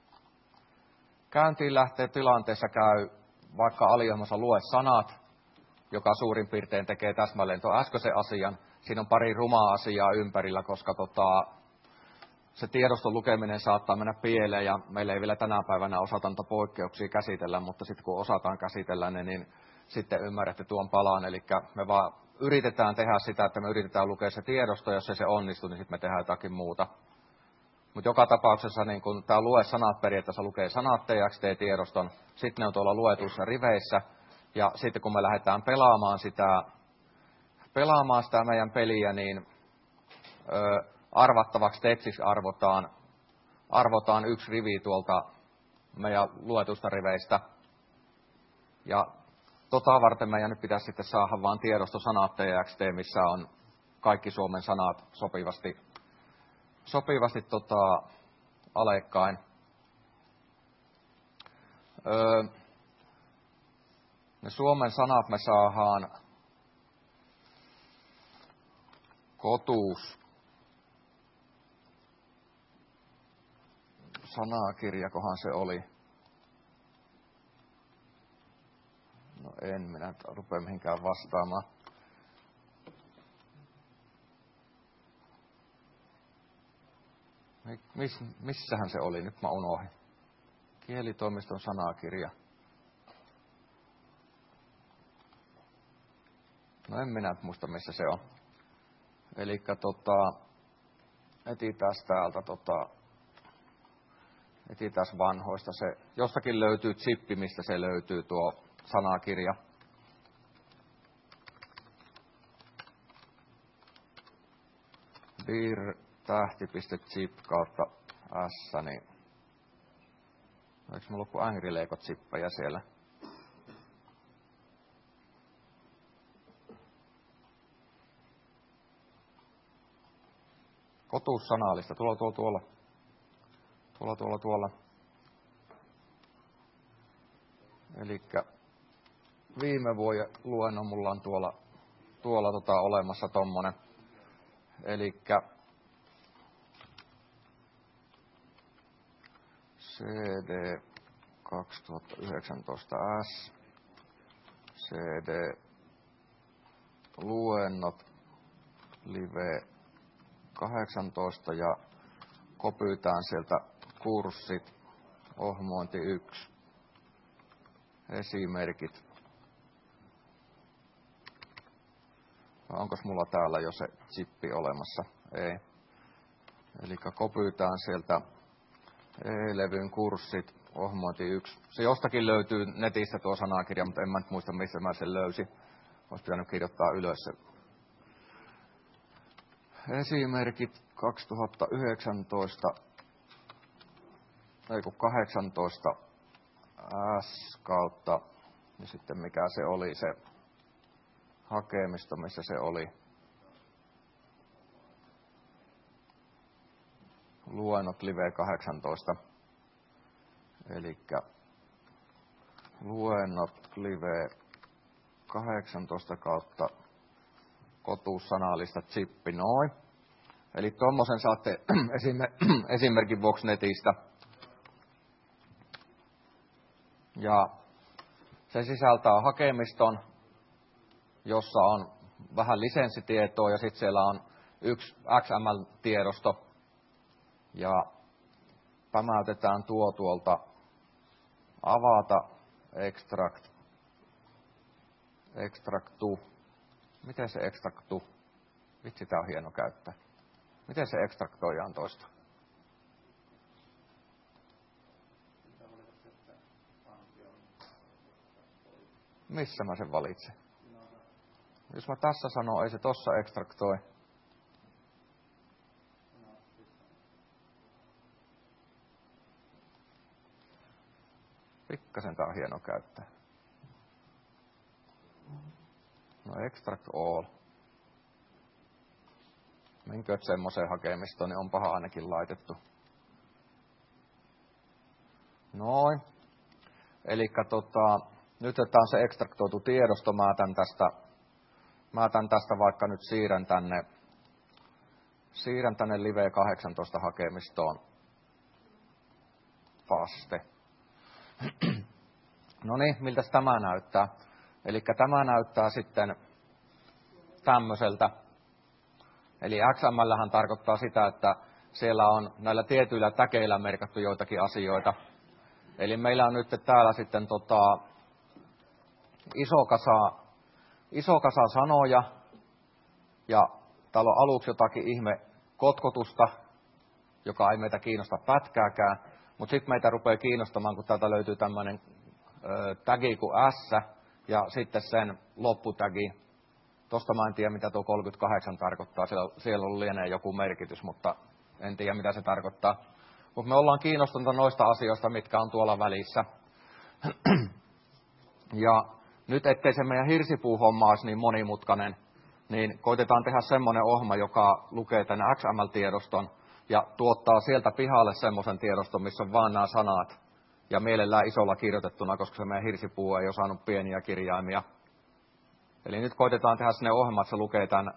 käyntiinlähtötilanteessa käy vaikka aliohjelmassa lue sanat, joka suurin piirtein tekee täsmälleen tuon äskeisen asian. Siinä on pari rumaa asiaa ympärillä, koska se tiedoston lukeminen saattaa mennä pieleen ja meillä ei vielä tänä päivänä osata niitä poikkeuksia käsitellä, mutta sitten kun osataan käsitellä ne, niin sitten ymmärrätte tuon palan. Eli me vaan yritetään tehdä sitä, että me yritetään lukea se tiedosto, jos ei se onnistu, niin sitten me tehdään jotakin muuta. Mutta joka tapauksessa niin kun tämä lue sanat periaatteessa lukee sanat txt-tiedoston, sitten ne on tuolla luetuissa riveissä, ja sitten kun me lähdetään pelaamaan sitä meidän peliä, niin arvattavaksi tekstiksi arvotaan yksi rivi tuolta meidän luetusta riveistä. Ja varten meidän nyt pitäisi sitten saada vaan tiedosto sanat txt, missä on kaikki Suomen sanat sopivasti alekkain. Ne Suomen sanat me saadaan kotuus. Sanakirjakohan se oli. No en minä rupea mihinkään vastaamaan. Missähän se oli? Nyt mä unohdin. Kielitoimiston sanakirja. No en minä muista, missä se on. Elikkä etsitään täältä etsitään vanhoista. Se jostakin löytyy chippi, mistä se löytyy tuo sanakirja. dir.chip kautta s, niin eikö mulla ole kuin Angry Lego-chippejä siellä? Kotuussanallista, tuolla. Elikkä viime vuoden luennon mulla on tuolla olemassa tommonen. Elikkä CD 2019 S, CD luennot live 18 ja kopytään sieltä kurssit, ohmointi 1, esimerkit. Onkos mulla täällä jo se chippi olemassa? Ei. Eli kopytään sieltä E-levyn kurssit, ohmointi 1. Se jostakin löytyy netistä tuo sanakirja, mutta en mä nyt muista, missä mä sen löysin. Olisi pitänyt kirjoittaa ylös se. Esimerkit 2019, ei kun 18 S kautta, ja sitten mikä se oli se hakemisto, missä se oli. Luennot live 18. Elikkä luennot live 18 kautta kotuussanallista chippi noin. Eli tommosen saatte esimerkin vuoksi netistä. Ja se sisältää hakemiston, jossa on vähän lisenssitietoa ja sitten siellä on yksi XML-tiedosto. Ja pämäytetään tuo tuolta avata extract to. Miten se extract to? Vitsi, tää on hieno käyttää. Miten se ekstraktoidaan toista? Missä mä sen valitsen? Jos mä tässä sanon, ei se tossa ekstraktoi. Pikkasen tää on hieno käyttää. No extract all. Minköt semmoiseen hakemistoon, niin onpahan ainakin laitettu. Noin. Elikkä nyt tää on se ekstraktoitu tiedosto. Mä tän tästä vaikka nyt siirrän tänne live 18 hakemistoon. Paste. No niin, miltäs tämä näyttää? Elikkä tämä näyttää sitten tämmöiseltä. Eli XML:hän tarkoittaa sitä, että siellä on näillä tietyillä täkeillä merkattu joitakin asioita. Eli meillä on nyt täällä sitten iso kasa sanoja, ja täällä on aluksi jotakin ihme kotkotusta, joka ei meitä kiinnosta pätkääkään, mutta sitten meitä rupeaa kiinnostamaan, kun täältä löytyy tämmöinen tagi kuin S, ja sitten sen lopputagi. Tosta mä en tiedä, mitä tuo 38 tarkoittaa, siellä lienee joku merkitys, mutta en tiedä, mitä se tarkoittaa. Mutta me ollaan kiinnostuneita noista asioista, mitkä on tuolla välissä. Ja nyt ettei se meidän hirsipuuhomma olisi niin monimutkainen, niin koitetaan tehdä semmoinen ohjelma, joka lukee tänne XML-tiedoston ja tuottaa sieltä pihalle semmoisen tiedoston, missä on vaan nämä sanat ja mielellään isolla kirjoitettuna, koska se meidän hirsipuu ei ole saanut pieniä kirjaimia. Eli nyt koitetaan tehdä sinne ohjelma, että se lukee tämän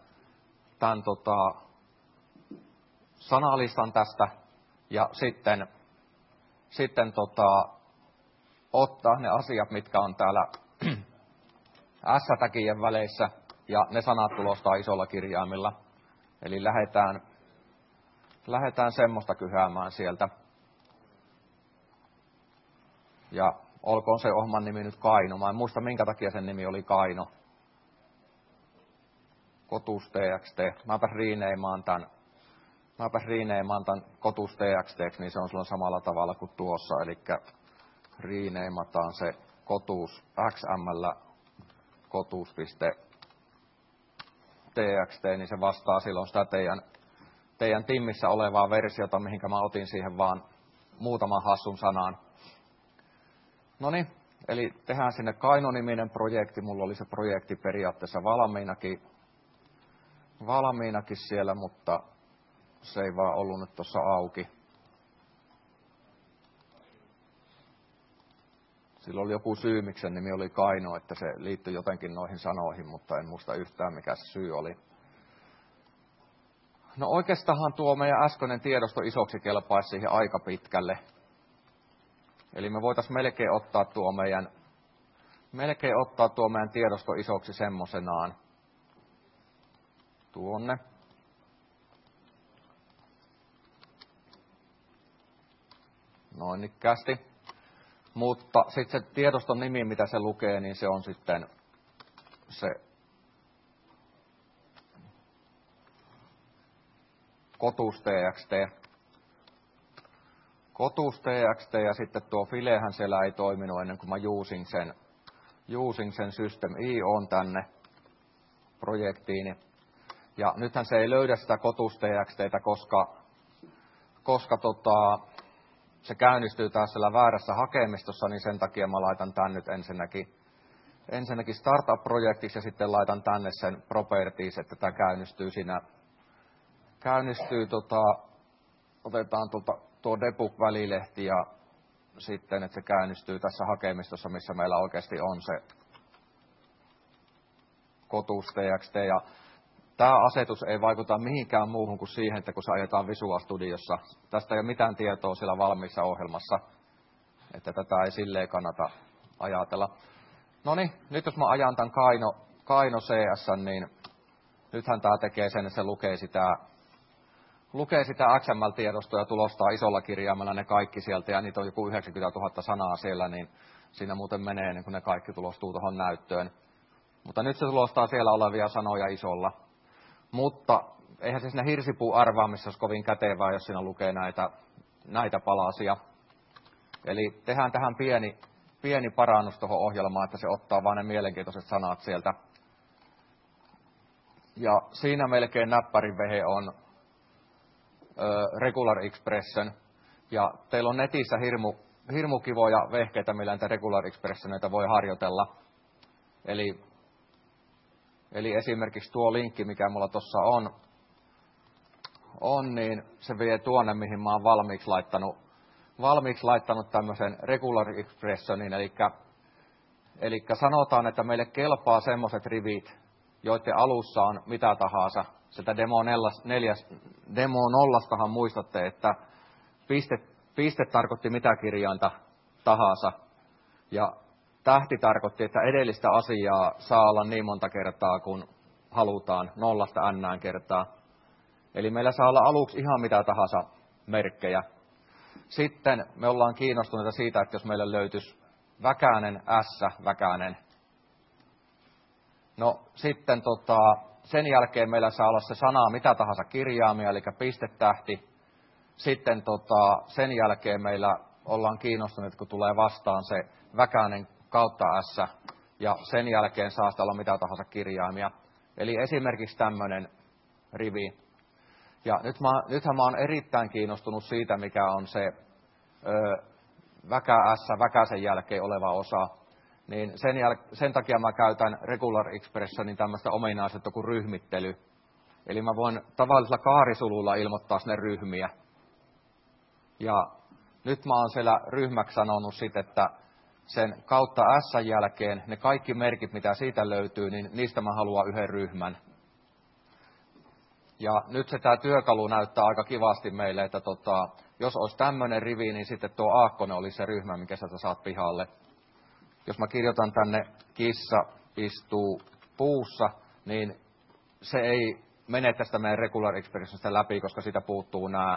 sanalistan tästä ja sitten ottaa ne asiat, mitkä on täällä S-täkien väleissä, ja ne sanat tulostaa isolla kirjaimilla. Eli lähdetään semmoista kyhäämään sieltä. Ja olkoon se ohjelman nimi nyt Kaino. Mä en muista, minkä takia sen nimi oli Kaino. Kotus TXT. Mäpäs riineimaan tämän Kotus TXT, niin se on silloin samalla tavalla kuin tuossa. Eli riineimataan se Kotus XML kotus.txt, niin se vastaa silloin sitä teidän timmissä olevaa versiota, mihinkä mä otin siihen vaan muutaman hassun sanan. Noniin, eli tehdään sinne Kaino-niminen projekti. Mulla oli se projekti periaatteessa valmiinakin siellä, mutta se ei vaan ollut nyt tuossa auki. Sillä oli joku syy, miksi sen nimi oli Kaino, että se liittyi jotenkin noihin sanoihin, mutta en muista yhtään, mikä se syy oli. No oikeastaan tuo meidän äskeinen tiedosto isoksi kelpaisi siihen aika pitkälle. Eli me voitaisiin melkein ottaa tuo meidän tiedosto isoksi semmoisenaan tuonne. noin ikkästi. Mutta sitten se tiedoston nimi, mitä se lukee, niin se on sitten se kotus.txt. Kotus.txt ja sitten tuo filehän siellä ei toiminut ennen kuin mä using sen system on tänne projektiin. Ja nythän se ei löydä sitä kotus.txt:tä, koska se käynnistyy taas siellä väärässä hakemistossa, niin sen takia mä laitan tän nyt ensinnäkin startup-projektiksi ja sitten laitan tänne sen properties, että tämä otetaan tuo debug-välilehti ja sitten, että se käynnistyy tässä hakemistossa, missä meillä oikeasti on se kotus.txt. Ja tämä asetus ei vaikuta mihinkään muuhun kuin siihen, että kun se ajetaan Visual Studiossa. Tästä ei ole mitään tietoa siellä valmiissa ohjelmassa, että tätä ei silleen kannata ajatella. No niin, nyt jos mä ajan tämän Kaino CS, niin nythän tämä tekee sen, että se lukee sitä XML-tiedostoa ja tulostaa isolla kirjaimella ne kaikki sieltä, ja niitä on joku 90 000 sanaa siellä, niin siinä muuten menee, niin kun ne kaikki tulostuu tuohon näyttöön. Mutta nyt se tulostaa siellä olevia sanoja isolla. Mutta eihän se siinä hirsipuun arvaamissa olisi kovin kätevää, jos siinä lukee näitä palasia. Eli tehdään tähän pieni parannus tuohon ohjelmaan, että se ottaa vain ne mielenkiintoiset sanat sieltä. Ja siinä melkein näppärin vehe on regular expression. Ja teillä on netissä hirmu kivoja vehkeitä, millä näitä regular expressioneita voi harjoitella. Eli esimerkiksi tuo linkki, mikä mulla tuossa on, niin se vie tuonne, mihin mä oon valmiiksi laittanut tämmöisen regular expressionin. Eli sanotaan, että meille kelpaa semmoiset rivit, joiden alussa on mitä tahansa. Sieltä demo nollastahan muistatte, että piste tarkoitti mitä kirjainta tahansa. Ja tähti tarkoitti, että edellistä asiaa saa olla niin monta kertaa, kun halutaan, 0–n kertaa. Eli meillä saa olla aluksi ihan mitä tahansa merkkejä. Sitten me ollaan kiinnostuneita siitä, että jos meille löytyisi väkäinen väkäinen. No sitten sen jälkeen meillä saa olla se sana mitä tahansa kirjaimia, eli pistetähti. Sitten sen jälkeen meillä ollaan kiinnostuneita, kun tulee vastaan se väkäinen kautta S, ja sen jälkeen saa olla mitä tahansa kirjaimia. Eli esimerkiksi tämmöinen rivi. Ja nythän mä oon erittäin kiinnostunut siitä, mikä on se väkäsen jälkeen oleva osa. Niin sen takia mä käytän regular expressionin tämmöistä ominaisuutta kuin ryhmittely. Eli mä voin tavallisella kaarisululla ilmoittaa sinne ryhmiä. Ja nyt mä oon siellä ryhmäksi sanonut sitten, että sen kautta S jälkeen ne kaikki merkit, mitä siitä löytyy, niin niistä mä haluan yhden ryhmän. Ja nyt tämä työkalu näyttää aika kivasti meille, että jos olisi tämmöinen rivi, niin sitten tuo aakkonen olisi se ryhmä, minkä sä saat pihalle. Jos mä kirjoitan tänne kissa istuu puussa, niin se ei mene tästä meidän regular expressionista läpi, koska siitä puuttuu nämä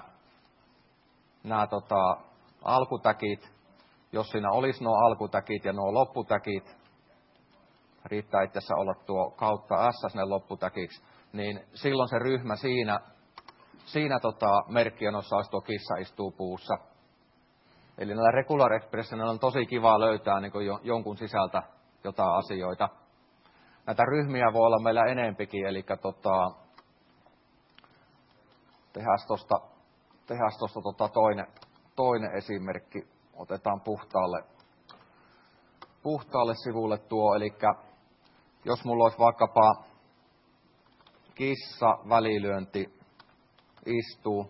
alkutäkit. Jos siinä olisi nuo alkutäkit ja nuo lopputäkit, riittää itse asiassa olla tuo kautta S sinne lopputäkiksi, niin silloin se ryhmä siinä merkkionossa olisi tuo kissa istuu puussa. Eli näillä regular expressionilla on tosi kiva löytää niin kuin jonkun sisältä jotain asioita. Näitä ryhmiä voi olla meillä enempikin, eli tehdään tuosta toinen esimerkki. Otetaan puhtaalle sivulle tuo, eli jos mulla olisi vaikkapa kissa, välilyönti, istuu,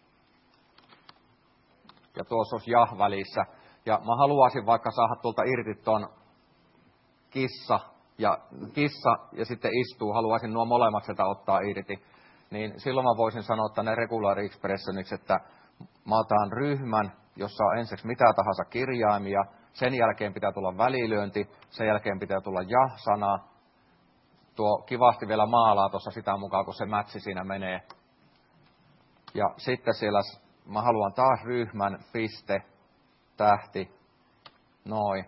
ja tuossa olisi välissä, ja mä haluaisin vaikka saada tuolta irti ton kissa ja sitten istuu, haluaisin nuo molemmat sieltä ottaa irti, niin silloin mä voisin sanoa tänne regular expressioniksi, että mä otan ryhmän, jossa on ensiksi mitä tahansa kirjaimia, sen jälkeen pitää tulla välilyönti, sen jälkeen pitää tulla ja-sana. Tuo kivasti vielä maalaa tuossa sitä mukaan, kun se mätsi siinä menee. Ja sitten siellä mä haluan taas ryhmän, piste, tähti, noin.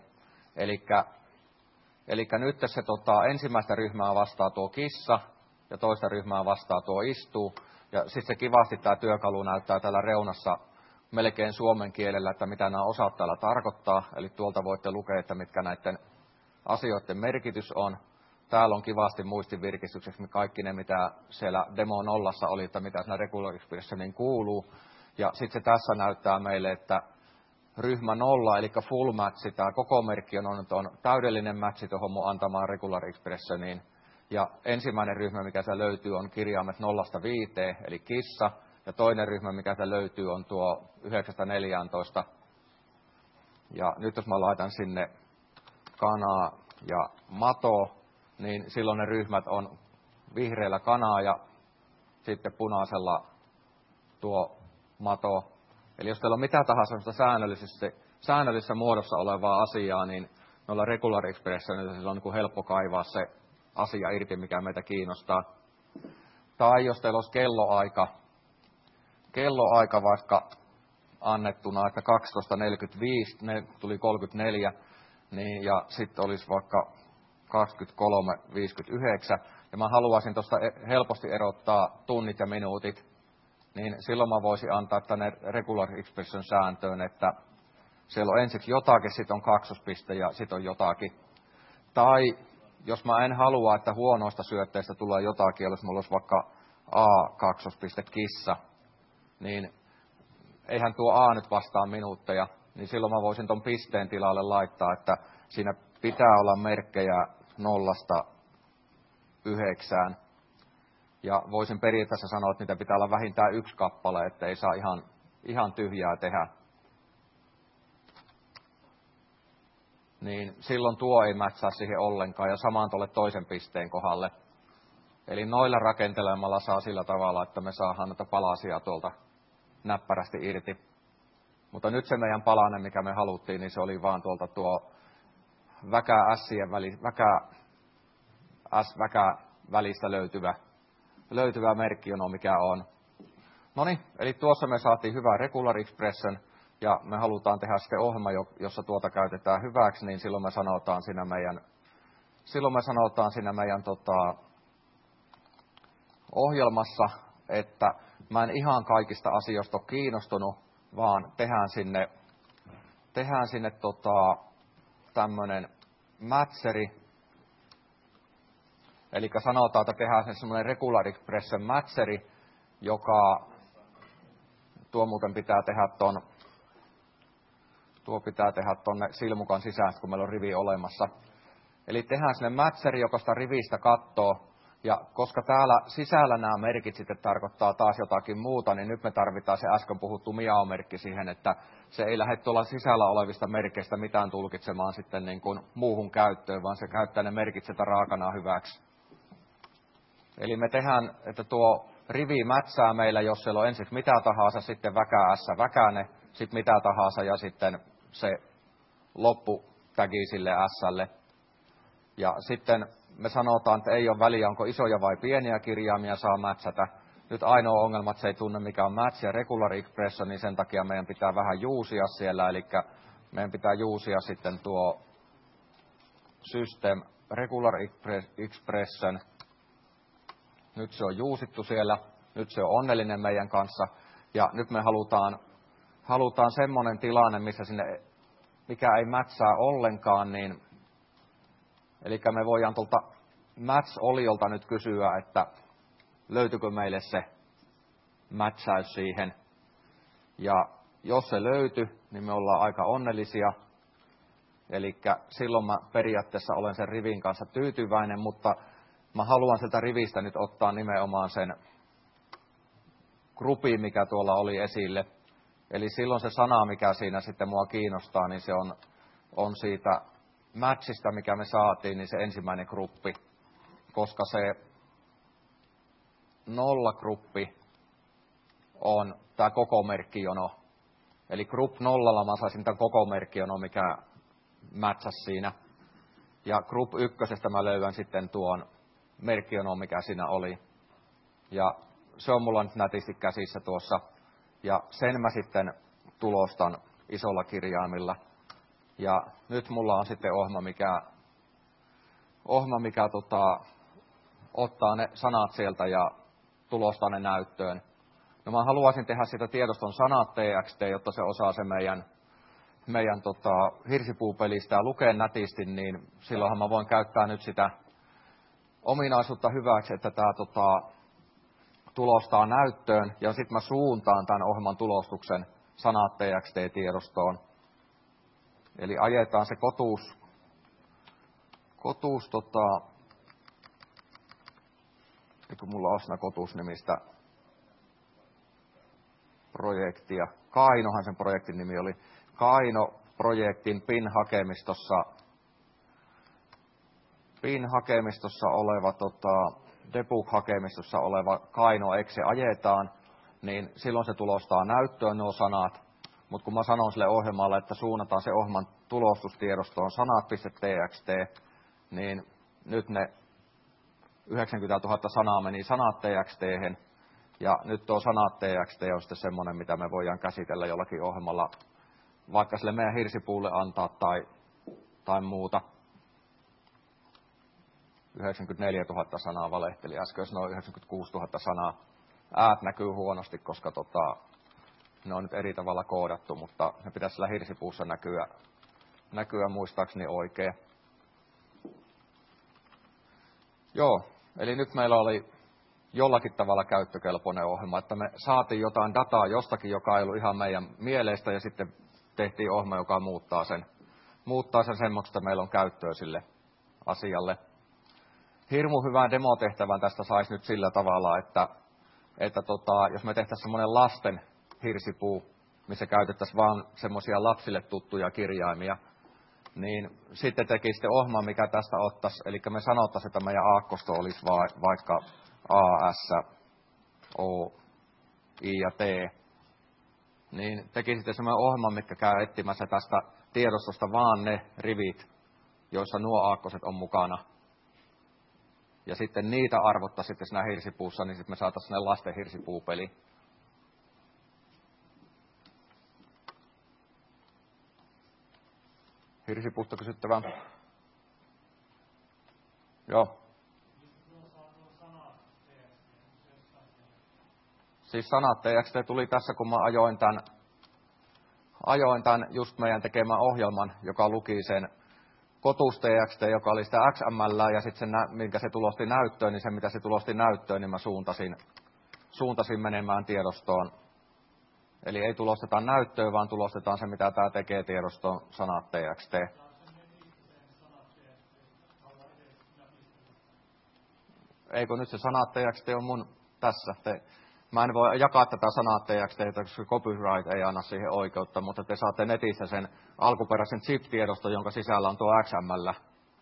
Elikkä nyt se ensimmäistä ryhmää vastaa tuo kissa ja toista ryhmää vastaa tuo istuu. Ja sitten se kivasti tämä työkalu näyttää täällä reunassa melkein suomen kielellä, että mitä nämä osat täällä tarkoittaa. Eli tuolta voitte lukea, että mitkä näiden asioiden merkitys on. Täällä on kivasti muistivirkistykseksi kaikki ne, mitä siellä demo nollassa oli, että mitä siinä Regular Expressioniin kuuluu. Ja sitten se tässä näyttää meille, että ryhmä 0, eli full match, tämä koko merkki on täydellinen matchi tuohon mun antamaan Regular Expressioniin. Ja ensimmäinen ryhmä, mikä se löytyy, on kirjaimet 0-5, eli kissa. Ja toinen ryhmä, mikä se löytyy, on tuo 9-14. Ja nyt jos mä laitan sinne kanaa ja mato, niin silloin ne ryhmät on vihreällä kanaa ja sitten punaisella tuo mato. Eli jos teillä on mitä tahansa säännöllisessä muodossa olevaa asiaa, niin noilla Regular Expressionilla silloin on niin kuin helppo kaivaa se asia irti, mikä meitä kiinnostaa. Tai jos teillä olisi kelloaika vaikka annettuna, että 12.45, ne tuli 34, niin, ja sitten olisi vaikka 23.59, ja mä haluaisin tuosta helposti erottaa tunnit ja minuutit, niin silloin mä voisin antaa tänne Regular Expression sääntöön, että siellä on ensiksi jotakin, sitten on kaksospiste ja sitten on jotakin. Tai jos mä en halua, että huonoista syötteistä tulee jotakin, jos mulla olisi vaikka A2. Kissa, niin eihän tuo A nyt vastaa minuutteja, niin silloin mä voisin ton pisteen tilalle laittaa, että siinä pitää olla merkkejä 0-9. Ja voisin periaatteessa sanoa, että niitä pitää olla vähintään 1 kappale, että ei saa ihan tyhjää tehdä. Niin silloin tuo ei mätsää siihen ollenkaan ja samaan tuolle toisen pisteen kohdalle. Eli noilla rakentelemalla saa sillä tavalla, että me saadaan noita palasia tuolta näppärästi irti. Mutta nyt se meidän palanen, mikä me haluttiin, niin se oli vaan tuolta tuo väkä välistä löytyvä merkki on mikä on. Noniin, eli tuossa me saatiin hyvä Regular Expression ja me halutaan tehdä sitten ohjelma, jossa tuota käytetään hyväksi, niin silloin me sanotaan siinä meidän ohjelmassa, että mä en ihan kaikista asioista ole kiinnostunut, vaan tehdään sinne tämmöinen matcheri. Eli sanotaan, että tehdään sen semmoinen Regular Expression matcheri, joka tuo muuten pitää tehdä tonne silmukan sisään, kun meillä on rivi olemassa. Eli tehdään sinne matcheri, joka sitä rivistä kattoo. Ja koska täällä sisällä nämä merkit sitten tarkoittaa taas jotakin muuta, niin nyt me tarvitaan se äsken puhuttu miao-merkki siihen, että se ei lähde tuolla sisällä olevista merkeistä mitään tulkitsemaan sitten niin kuin muuhun käyttöön, vaan se käyttää ne merkit sitä raakana hyväksi. Eli me tehdään, että tuo rivi mätsää meillä, jos siellä on ensiksi mitä tahansa, sitten väkäne, sitten mitä tahansa ja sitten se lopputägi sille S:lle. Ja sitten me sanotaan, että ei ole väliä, onko isoja vai pieniä kirjaimia saa mätsätä. Nyt ainoa ongelma, että se ei tunne mikä on match ja Regular Expression, niin sen takia meidän pitää vähän juusia siellä. Eli meidän pitää juusia sitten tuo System Regular Expression. Nyt se on juusittu siellä, nyt se on onnellinen meidän kanssa. Ja nyt me halutaan semmoinen tilanne, mikä ei mätsää ollenkaan, niin eli me voidaan tuolta match-oliolta nyt kysyä, että löytyykö meille se mätsäys siihen. Ja jos se löytyy, niin me ollaan aika onnellisia. Eli silloin mä periaatteessa olen sen rivin kanssa tyytyväinen, mutta mä haluan sieltä rivistä nyt ottaa nimenomaan sen grupin, mikä tuolla oli esille. Eli silloin se sana, mikä siinä sitten mua kiinnostaa, niin se on siitä matchista, mikä me saatiin, niin se ensimmäinen gruppi, koska se nollagruppi on tämä koko merkkijono. Eli group 0 mä saisin tämän koko merkkijono, mikä matchasi siinä. Ja group 1 mä löydän sitten tuon merkkijono, mikä siinä oli. Ja se on mulla nyt nätisti käsissä tuossa. Ja sen mä sitten tulostan isolla kirjaimilla. Ja nyt mulla on sitten ohjelma, mikä ottaa ne sanat sieltä ja tulostaa ne näyttöön. No mä haluaisin tehdä sitä tiedoston sanat TXT, jotta se osaa se meidän hirsipuupelistä ja lukea nätisti, niin silloinhan mä voin käyttää nyt sitä ominaisuutta hyväksi, että tämä tulostaa näyttöön, ja sitten mä suuntaan tämän ohjelman tulostuksen sanat TXT-tiedostoon. Eli ajetaan se kotuus kun mulla on siinä kotuusnimistä projektia. Kainohan sen projektin nimi oli. Kaino-projektin PIN-hakemistossa oleva, debug-hakemistossa oleva Kaino-exe ajetaan, niin silloin se tulostaa näyttöön nuo sanat. Mutta kun mä sanon sille ohjelmalle, että suunnataan se ohjelman tulostustiedostoon sanat.txt, niin nyt ne 90 000 sanaa meni sanat TXT:hen, ja nyt tuo sanat TXT on sitten semmoinen, mitä me voidaan käsitellä jollakin ohjelmalla, vaikka sille meidän hirsipuulle antaa tai muuta. 94 000 sanaa valehteli äsken, jos ne on 96 000 sanaa. Äät näkyy huonosti, koska ne on nyt eri tavalla koodattu, mutta ne pitäisi sillä hirsipuussa näkyä muistaakseni oikein. Joo, eli nyt meillä oli jollakin tavalla käyttökelpoinen ohjelma, että me saatiin jotain dataa jostakin, joka ei ollut ihan meidän mielestä, ja sitten tehtiin ohjelma, joka muuttaa sen semmoista, että meillä on käyttöä sille asialle. Hirmu hyvän demotehtävän tästä saisi nyt sillä tavalla, että jos me tehtäisiin semmoinen lasten hirsipuu, missä käytettäisiin vaan semmoisia lapsille tuttuja kirjaimia, niin sitten tekisitte ohjelma, mikä tästä ottaisi, eli me sanottaisiin, että meidän aakkosto olisi vaikka A, S, O, I ja T, niin tekisitte semmoinen ohjelma, mikä käy etsimässä tästä tiedostosta vaan ne rivit, joissa nuo aakkoset on mukana. Ja sitten niitä arvottaa sitten siinä hirsipuussa, niin sitten me saataisiin sinne lasten hirsipuupeli. Hirsipuusta kysyttävää. Joo. Siis sanat TXT tuli tässä, kun mä ajoin tämän just meidän tekemän ohjelman, joka luki sen kotus TXT, joka oli sitä XML, ja sitten minkä se tulosti näyttöön, niin se mitä se tulosti näyttöön, niin mä suuntasin menemään tiedostoon. Eli ei tulosteta näyttöön, vaan tulostetaan se, mitä tämä tekee tiedostoon sanat TXT. Eikö nyt se sanat TXT on mun tässä? Mä en voi jakaa tätä sanat TXT, koska copyright ei anna siihen oikeutta, mutta te saatte netistä sen alkuperäisen zip-tiedoston, jonka sisällä on tuo XML.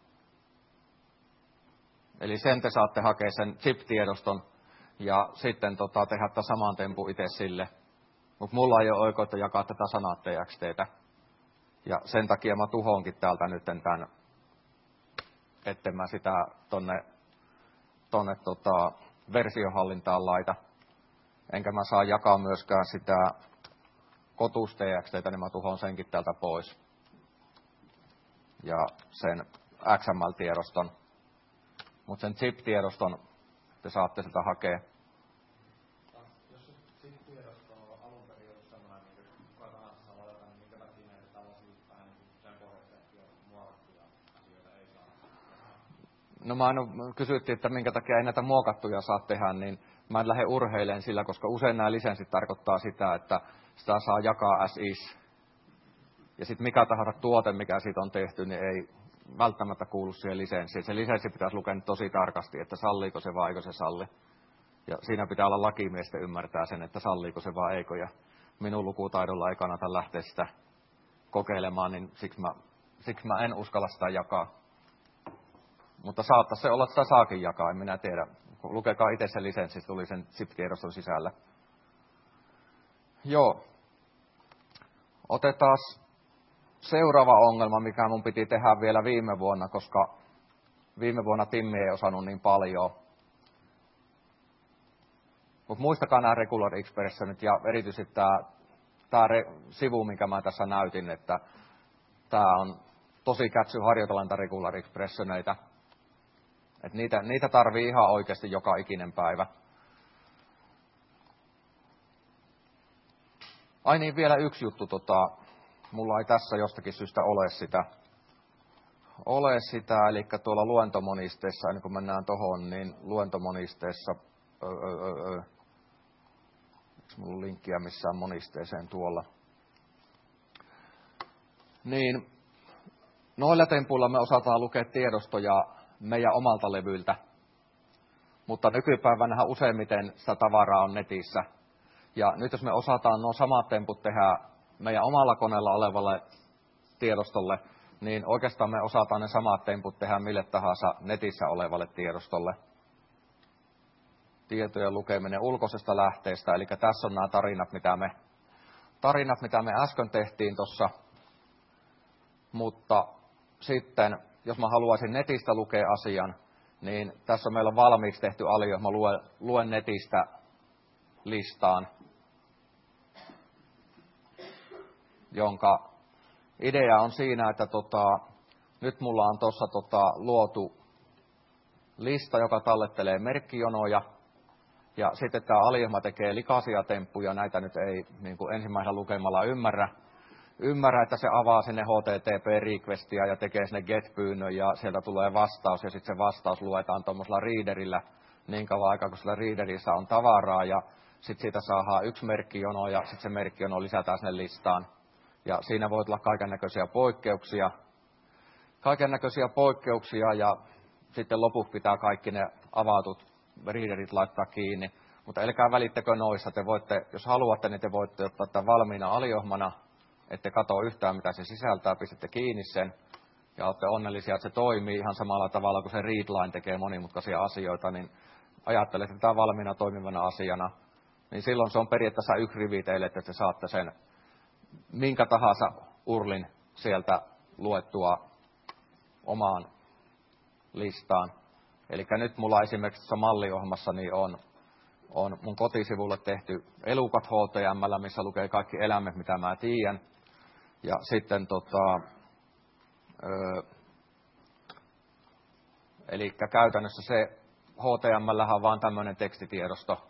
Eli sen te saatte hakea sen zip-tiedoston ja sitten tehdä tämän saman tempun itse sille. Mutta mulla ei ole oikeutta jakaa tätä sanat TXTtä. Ja sen takia mä tuhonkin täältä nyt tämän, etten mä sitä tonne versiohallintaan laita. Enkä mä saa jakaa myöskään sitä kotus TXTtä, niin mä tuhon senkin täältä pois. Ja sen XML-tiedoston. Mutta sen zip-tiedoston te saatte sitä hakea. Jos se zip-tiedosto on alun perin ollut sellainen, niin kuka tahansa saa ladata, niin minkä takia näitä tällaisia vähän sen pohjalta muokattuja asioita ei saa? No kysyttiin, että minkä takia ei näitä muokattuja saa tehdä, niin mä en lähde urheilemaan sillä, koska usein nämä lisenssit tarkoittaa sitä, että sitä saa jakaa as is. Ja sitten mikä tahansa tuote, mikä siitä on tehty, niin ei välttämättä kuulu siihen lisenssiin. Se lisenssi pitäisi lukea tosi tarkasti, että salliiko se vai eikö se salli. Ja siinä pitää olla lakimies, että ymmärtää sen, että salliiko se vai eikö. Ja minun lukutaidolla ei kannata lähteä sitä kokeilemaan, niin siksi mä en uskalla sitä jakaa. Mutta saattaisi se olla, että sitä saakin jakaa, en minä tiedä. Lukekaa itse se lisenssi, tuli sen zip-tiedoston sisällä. Joo. Otetaan seuraava ongelma, mikä mun piti tehdä vielä viime vuonna, koska viime vuonna Timmi ei osannut niin paljon. Mutta muistakaa nämä regular expressionit ja erityisesti tämä tämä sivu, minkä mä tässä näytin, että tämä on tosi kätsy harjoitella näitä regular expressioneita. Että niitä tarvii ihan oikeasti joka ikinen päivä. Ai niin, vielä yksi juttu. Mulla ei tässä jostakin syystä ole sitä, eli tuolla luentomonisteessa, ennen kuin mennään tuohon, niin luentomonisteessa, eikö mulla ole linkkiä missään monisteeseen tuolla, niin noilla tempuilla me osataan lukea tiedostoja meidän omalta levyltä, mutta nykypäivänä useimmiten sitä tavaraa on netissä. Ja nyt jos me osataan nuo samat temput tehdä meidän omalla koneella olevalle tiedostolle, niin oikeastaan me osataan ne samat temput tehdä mille tahansa netissä olevalle tiedostolle. Tietojen lukeminen ulkoisesta lähteestä, eli tässä on nämä tarinat, mitä me äsken tehtiin tuossa. Mutta sitten, jos mä haluaisin netistä lukea asian, niin tässä meillä on valmiiksi tehty alio, mä luen netistä listaan, jonka idea on siinä, että nyt mulla on tuossa luotu lista, joka tallettelee merkkijonoja, ja sitten tämä aliohjelma tekee likaisia temppuja, näitä nyt ei niin kuin ensimmäisellä lukemalla ymmärrä, että se avaa sinne HTTP-requestia ja tekee sinne get-pyynnön, ja sieltä tulee vastaus, ja sitten se vastaus luetaan tuommoisella readerillä niin kauan aikaa, kun sillä readerissa on tavaraa, ja sitten siitä saadaan yksi merkkijono, ja sitten se merkkijono lisätään sinne listaan. Ja siinä voi olla kaikennäköisiä poikkeuksia, ja sitten lopuksi pitää kaikki ne avatut readerit laittaa kiinni. Mutta älkää välittäkö noissa, jos haluatte, niin te voitte ottaa tämän valmiina aliohjelmana, ette katso yhtään mitä se sisältää, pistätte kiinni sen, ja olette onnellisia, että se toimii ihan samalla tavalla kuin se readline tekee monimutkaisia asioita, niin ajattelette tätä valmiina toimivana asiana, niin silloin se on periaatteessa yksi rivi teille, että te saatte sen minkä tahansa urlin sieltä luettua omaan listaan. Eli nyt mulla esimerkiksi tässä malliohjelmassa niin on mun kotisivulle tehty elukat HTML, missä lukee kaikki eläimet, mitä mä tiedän. Ja sitten eli käytännössä se HTML on vaan tämmöinen tekstitiedosto.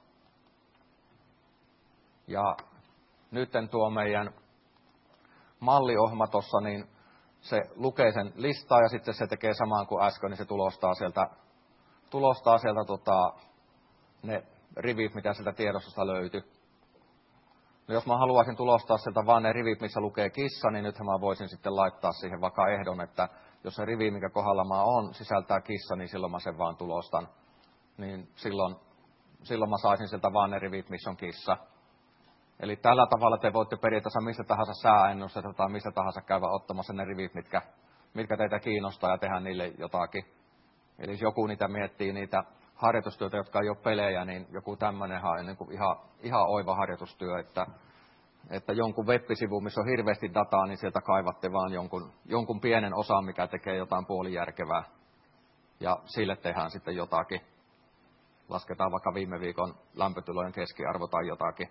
Ja nyt tuo meidän malliohjelma tuossa, niin se lukee sen listaa ja sitten se tekee samaan kuin äsken, niin se tulostaa sieltä ne rivit, mitä sieltä tiedostosta löytyy. No jos mä haluaisin tulostaa sieltä vaan ne rivit, missä lukee kissa, niin nythän mä voisin sitten laittaa siihen vaikka ehdon, että jos se rivi, mikä kohdalla mä oon, sisältää kissa, niin silloin mä sen vaan tulostan. Niin silloin mä saisin sieltä vaan ne rivit, missä on kissa. Eli tällä tavalla te voitte periaatteessa mistä tahansa sääennustetta tai mistä tahansa käydä ottamassa ne rivit, mitkä teitä kiinnostaa ja tehdä niille jotakin. Eli jos joku niitä miettii, niitä harjoitustyötä, jotka ei ole pelejä, niin joku tämmöinenhän on niin kuin ihan oiva harjoitustyö, että jonkun web-sivu, missä on hirveästi dataa, niin sieltä kaivatte vaan jonkun pienen osan, mikä tekee jotain puolijärkevää. Ja sille tehdään sitten jotakin. Lasketaan vaikka viime viikon lämpötilojen keskiarvo tai jotakin.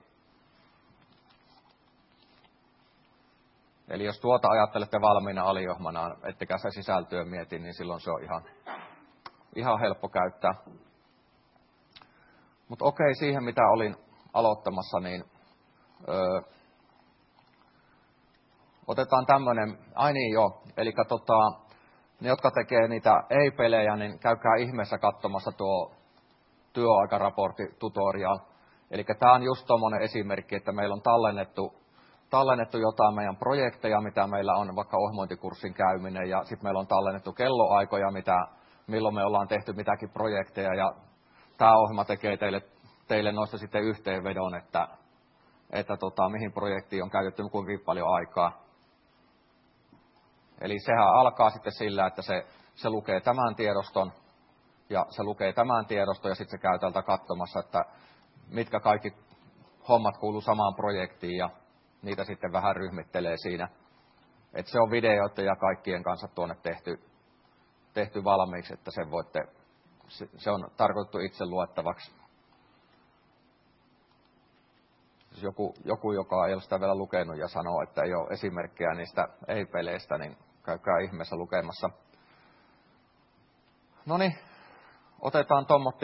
Eli jos tuota ajattelette valmiina aliohjelmana, ettekä se sisältöä mieti, niin silloin se on ihan helppo käyttää. Mutta okei, siihen mitä olin aloittamassa, niin otetaan tämmöinen, eli ne jotka tekee niitä ei-pelejä, niin käykää ihmeessä katsomassa tuo työaikaraportti tutorial. Eli tämä on just tommoinen esimerkki, että meillä on tallennettu jotain meidän projekteja, mitä meillä on, vaikka ohjelmointikurssin käyminen, ja sitten meillä on tallennettu kelloaikoja, milloin me ollaan tehty mitäkin projekteja, ja tämä ohjelma tekee teille noista sitten yhteenvedon, että mihin projektiin on käytetty kuinka paljon aikaa. Eli sehän alkaa sitten sillä, että se lukee tämän tiedoston, ja se lukee tämän tiedoston, ja sitten se käy täältä katsomassa, että mitkä kaikki hommat kuuluu samaan projektiin, ja niitä sitten vähän ryhmittelee siinä. Että se on videoita ja kaikkien kanssa tuonne tehty valmiiksi, että se on tarkoitettu itse luettavaksi. jos joku, joka ei ole sitä vielä lukenut ja sanoo, että ei ole esimerkkejä niistä ei-peleistä, niin käykää ihmeessä lukemassa. Noniin, otetaan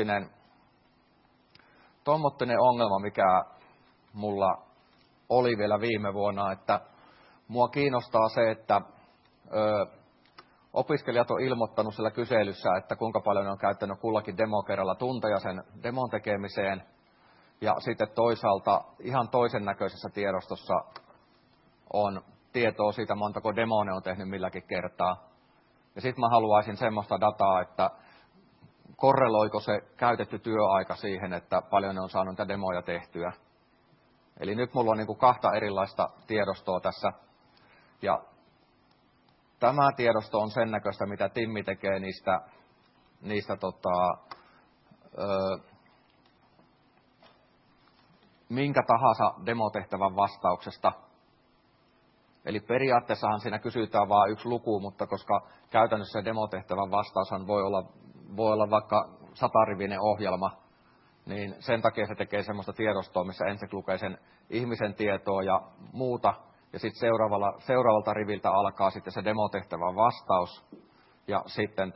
tommottinen ongelma, mikä mulla oli vielä viime vuonna, että mua kiinnostaa se, että opiskelijat on ilmoittanut sillä kyselyssä, että kuinka paljon ne on käyttänyt kullakin demokerralla tunteja sen demon tekemiseen. Ja sitten toisaalta ihan toisen näköisessä tiedostossa on tietoa siitä, montako demoa ne on tehnyt milläkin kertaa. Ja sitten mä haluaisin semmoista dataa, että korreloiko se käytetty työaika siihen, että paljon ne on saanut niitä demoja tehtyä. Eli nyt mulla on niin kuin 2 erilaista tiedostoa tässä. Ja tämä tiedosto on sen näköistä, mitä Timmi tekee niistä minkä tahansa demotehtävän vastauksesta. Eli periaatteessahan siinä kysytään vain yksi luku, mutta koska käytännössä se demotehtävän vastaushan voi olla vaikka 100-rivinen ohjelma, niin sen takia se tekee semmoista tiedostoa, missä ensin lukee sen ihmisen tietoa ja muuta, ja sitten seuraavalta riviltä alkaa sitten se demotehtävän vastaus, ja sitten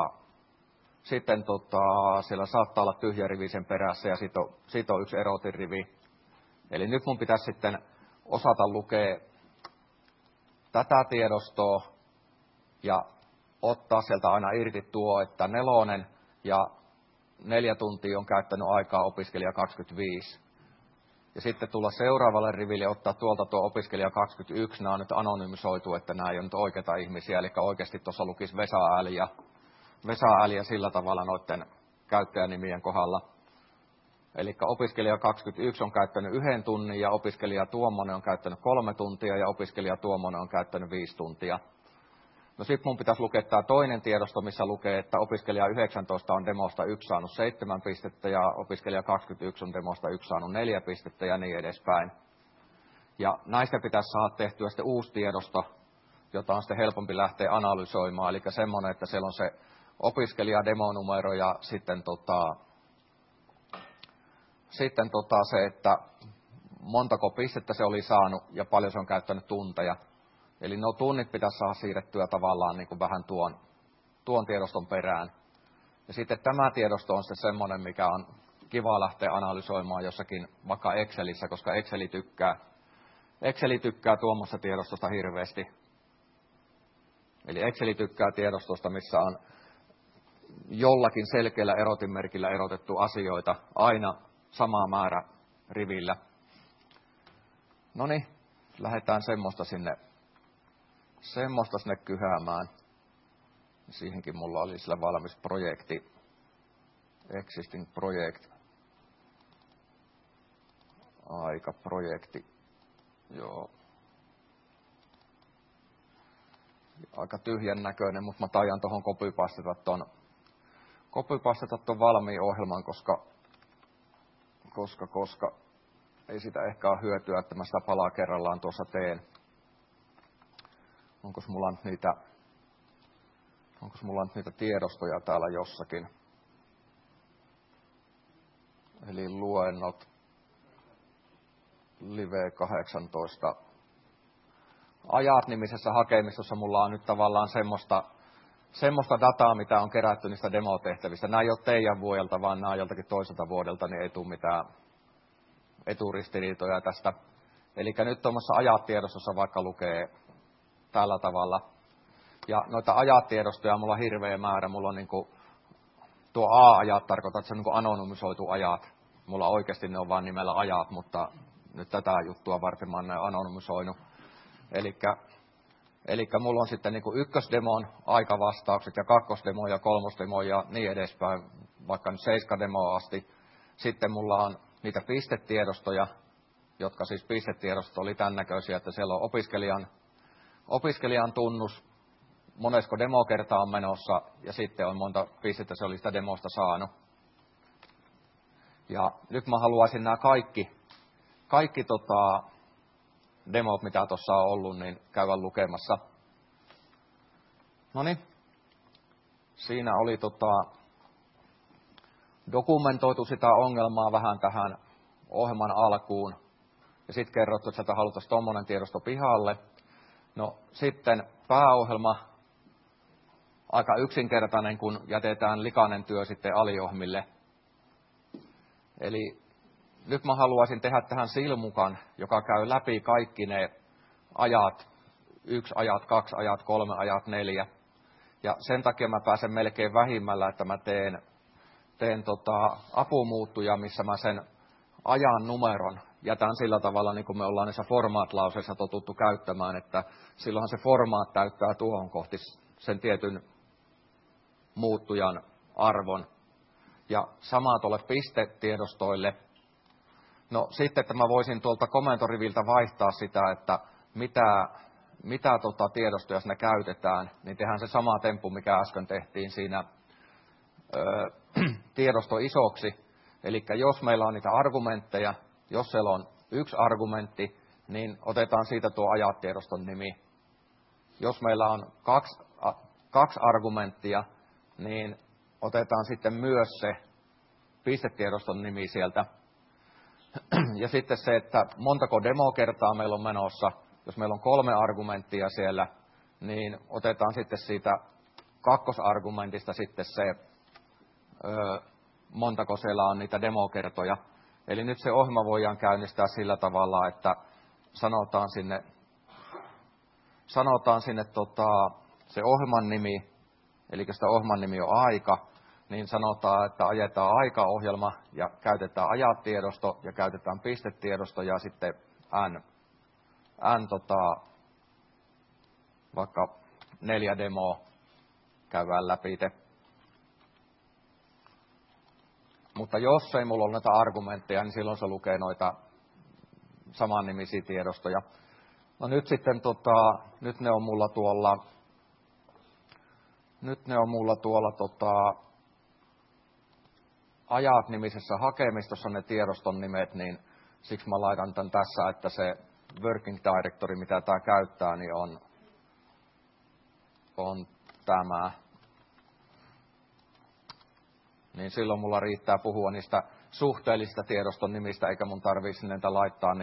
siellä saattaa olla tyhjä rivi sen perässä, ja sitten on yksi erotinrivi. Eli nyt mun pitäisi sitten osata lukea tätä tiedostoa ja ottaa sieltä aina irti tuo, että 4 ja 4 tuntia on käyttänyt aikaa opiskelija 25. Ja sitten tulla seuraavalle riville ottaa tuolta tuo opiskelija 21. Nämä on nyt anonymisoitu, että nämä ei ole nyt oikeita ihmisiä. Eli oikeasti tuossa lukisi Vesa-ääli ja sillä tavalla noiden käyttäjänimien kohdalla. Eli opiskelija 21 on käyttänyt 1 tunnin ja opiskelija Tuommoinen on käyttänyt 3 tuntia ja opiskelija Tuommoinen on käyttänyt 5 tuntia. No sitten mun pitäisi lukea tämä toinen tiedosto, missä lukee, että opiskelija 19 on demosta 1 saanut 7 pistettä ja opiskelija 21 on demosta 1 saanut 4 pistettä ja niin edespäin. Ja näistä pitäisi saada tehtyä sitten uusi tiedosto, jota on sitten helpompi lähteä analysoimaan. Eli semmoinen, että siellä on se opiskelija demonumero ja sitten se, että montako pistettä se oli saanut ja paljon se on käyttänyt tunteja. Eli nuo tunnit pitäisi saada siirrettyä tavallaan niin kuin vähän tuon tiedoston perään. Ja sitten tämä tiedosto on sitten semmoinen, mikä on kiva lähteä analysoimaan jossakin vaikka Excelissä, koska Exceli tykkää tuommoista tiedostosta hirveästi. Eli Exceli tykkää tiedostosta, missä on jollakin selkeällä erotinmerkillä erotettu asioita aina sama määrä rivillä. Noniin, lähdetään semmoista sinne kyhäämään. Siihenkin mulla oli sillä valmis projekti, existing project, projekti, joo. Aika tyhjän näköinen, mutta mä taian tuohon copypastata ton valmiin ohjelman, koska ei sitä ehkä ole hyötyä, että mä sitä palaa kerrallaan tuossa teen. Onko mulla nyt niitä tiedostoja täällä jossakin? Eli luennot, Live 18. Ajat-nimisessä hakemistossa mulla on nyt tavallaan semmoista dataa, mitä on kerätty niistä demotehtävistä. Nämä ei ole teidän vuodelta, vaan nämä on joltakin toiselta vuodelta, niin ei tule mitään eturistiriitoja tästä. Eli nyt tuommoisessa ajat-tiedostossa vaikka lukee tällä tavalla. Ja noita ajat-tiedostoja mulla on hirveä määrä. Mulla on tuo A-ajat tarkoittaa, että se on niin kuin anonymisoitu ajat. Mulla oikeasti ne on vain nimellä ajat, mutta nyt tätä juttua varten mä oon ne anonymisoinut. Eli mulla on sitten niin kuin ykkösdemon aikavastaukset ja kakkosdemo ja kolmosdemo ja niin edespäin, vaikka nyt 7 demoa asti. Sitten mulla on niitä pistetiedostoja, jotka siis pistetiedostot oli tämän näköisiä, että siellä on opiskelijan tunnus, monesko demokertaa on menossa ja sitten on monta pistettä se oli sitä demosta saanut. Ja nyt mä haluaisin nämä kaikki demot, mitä tuossa on ollut, niin käydä lukemassa. Noniin, siinä oli dokumentoitu sitä ongelmaa vähän tähän ohjelman alkuun. ja sitten kerrottu, että sieltä haluttaisiin tuommoinen tiedosto pihalle. No sitten pääohjelma, aika yksinkertainen, kun jätetään likainen työ sitten aliohmille. Eli nyt mä haluaisin tehdä tähän silmukan, joka käy läpi kaikki ne ajat, 1 ajat, 2 ajat, 3 ajat, 4. Ja sen takia mä pääsen melkein vähimmällä, että mä teen apumuuttuja, missä mä sen ajan numeron jätän sillä tavalla, niin kuin me ollaan niissä formaat-lauseissa totuttu käyttämään, että silloinhan se formaat täyttää tuohon kohti sen tietyn muuttujan arvon. Ja samaa tuolle pistetiedostoille. No sitten, että mä voisin tuolta komentoriviltä vaihtaa sitä, että mitä tiedostoja siinä käytetään, niin tehdään se sama temppu, mikä äsken tehtiin siinä tiedosto isoksi. Eli jos meillä on niitä argumentteja, jos siellä on 1 argumentti, niin otetaan siitä tuo ajatiedoston nimi. Jos meillä on 2 argumenttia, niin otetaan sitten myös se pistetiedoston nimi sieltä. Ja sitten se, että montako demokertaa meillä on menossa. Jos meillä on 3 argumenttia siellä, niin otetaan sitten siitä 2. argumentista sitten se, montako siellä on niitä demokertoja. Eli nyt se ohjelma voidaan käynnistää sillä tavalla, että sanotaan sinne se ohjelman nimi, eli sitä ohjelman nimi on aika, niin sanotaan, että ajetaan aikaohjelma ja käytetään ajatiedosto ja käytetään pistetiedosto ja sitten vaikka 4 demoa käydään läpi. Mutta jos ei mulla ole näitä argumentteja, niin silloin se lukee noita samannimisiä tiedostoja. No nyt sitten nyt ne on mulla tuolla ajat-nimisessä hakemistossa ne tiedoston nimet, niin siksi mä laitan tämän tässä, että se working directory, mitä tämä käyttää, niin on tämä. Niin silloin mulla riittää puhua niistä suhteellisista tiedoston nimistä, eikä mun tarvitse sinne laittaa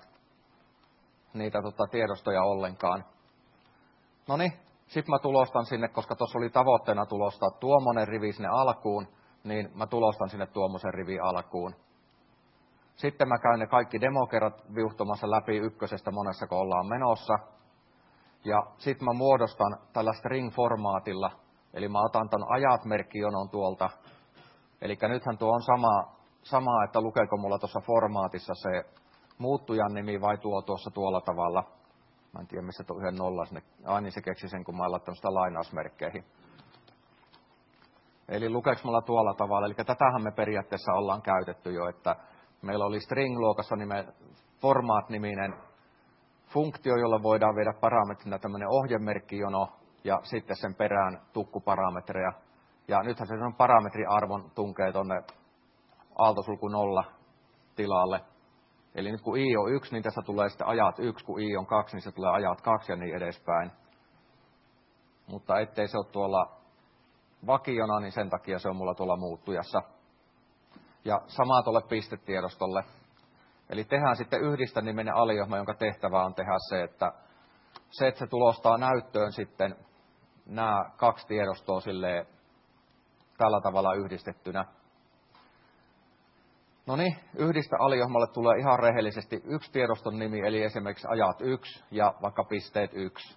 niitä tiedostoja ollenkaan. Noniin, sitten mä tulostan sinne, koska tuossa oli tavoitteena tulostaa tuommoinen rivi sinne alkuun, niin mä tulostan sinne tuommoisen rivin alkuun. Sitten mä käyn ne kaikki demokerrat viuhtomassa läpi ykkösestä monessa, kun ollaan menossa. Ja sitten mä muodostan tällä string-formaatilla, eli mä otan ton ajat-merkkijonon tuolta. Eli nythän tuo on sama, että lukeeko mulla tuossa formaatissa se muuttujan nimi vai tuossa tuolla tavalla. Mä en tiedä, missä tuo 1 nolla sinne. Niin se keksi sen, kun mä en laittanut sitä lainausmerkkeihin. Eli lukeeko mulla tuolla tavalla. Eli tätähän me periaatteessa ollaan käytetty jo, että meillä oli string-luokassa formaat-niminen funktio, jolla voidaan viedä parametrina tämmöinen ohjemerkkijono ja sitten sen perään tukkuparametreja. Ja nythän se on parametriarvon tunkee tuonne aaltosulku 0 tilalle. Eli nyt kun i on 1, niin tässä tulee sitten ajat 1, kun i on 2, niin se tulee ajat 2 ja niin edespäin. Mutta ettei se ole tuolla vakiona, niin sen takia se on mulla tuolla muuttujassa. Ja samaa tuolle pistetiedostolle. Eli tehdään sitten yhdistäniminen aliohjelma, jonka tehtävä on tehdä se, että se tulostaa näyttöön sitten nämä 2 tiedostoa silleen tällä tavalla yhdistettynä. No niin, yhdistä aliohjelmalle tulee ihan rehellisesti 1 tiedoston nimi, eli esimerkiksi ajat 1 ja vaikka pisteet 1.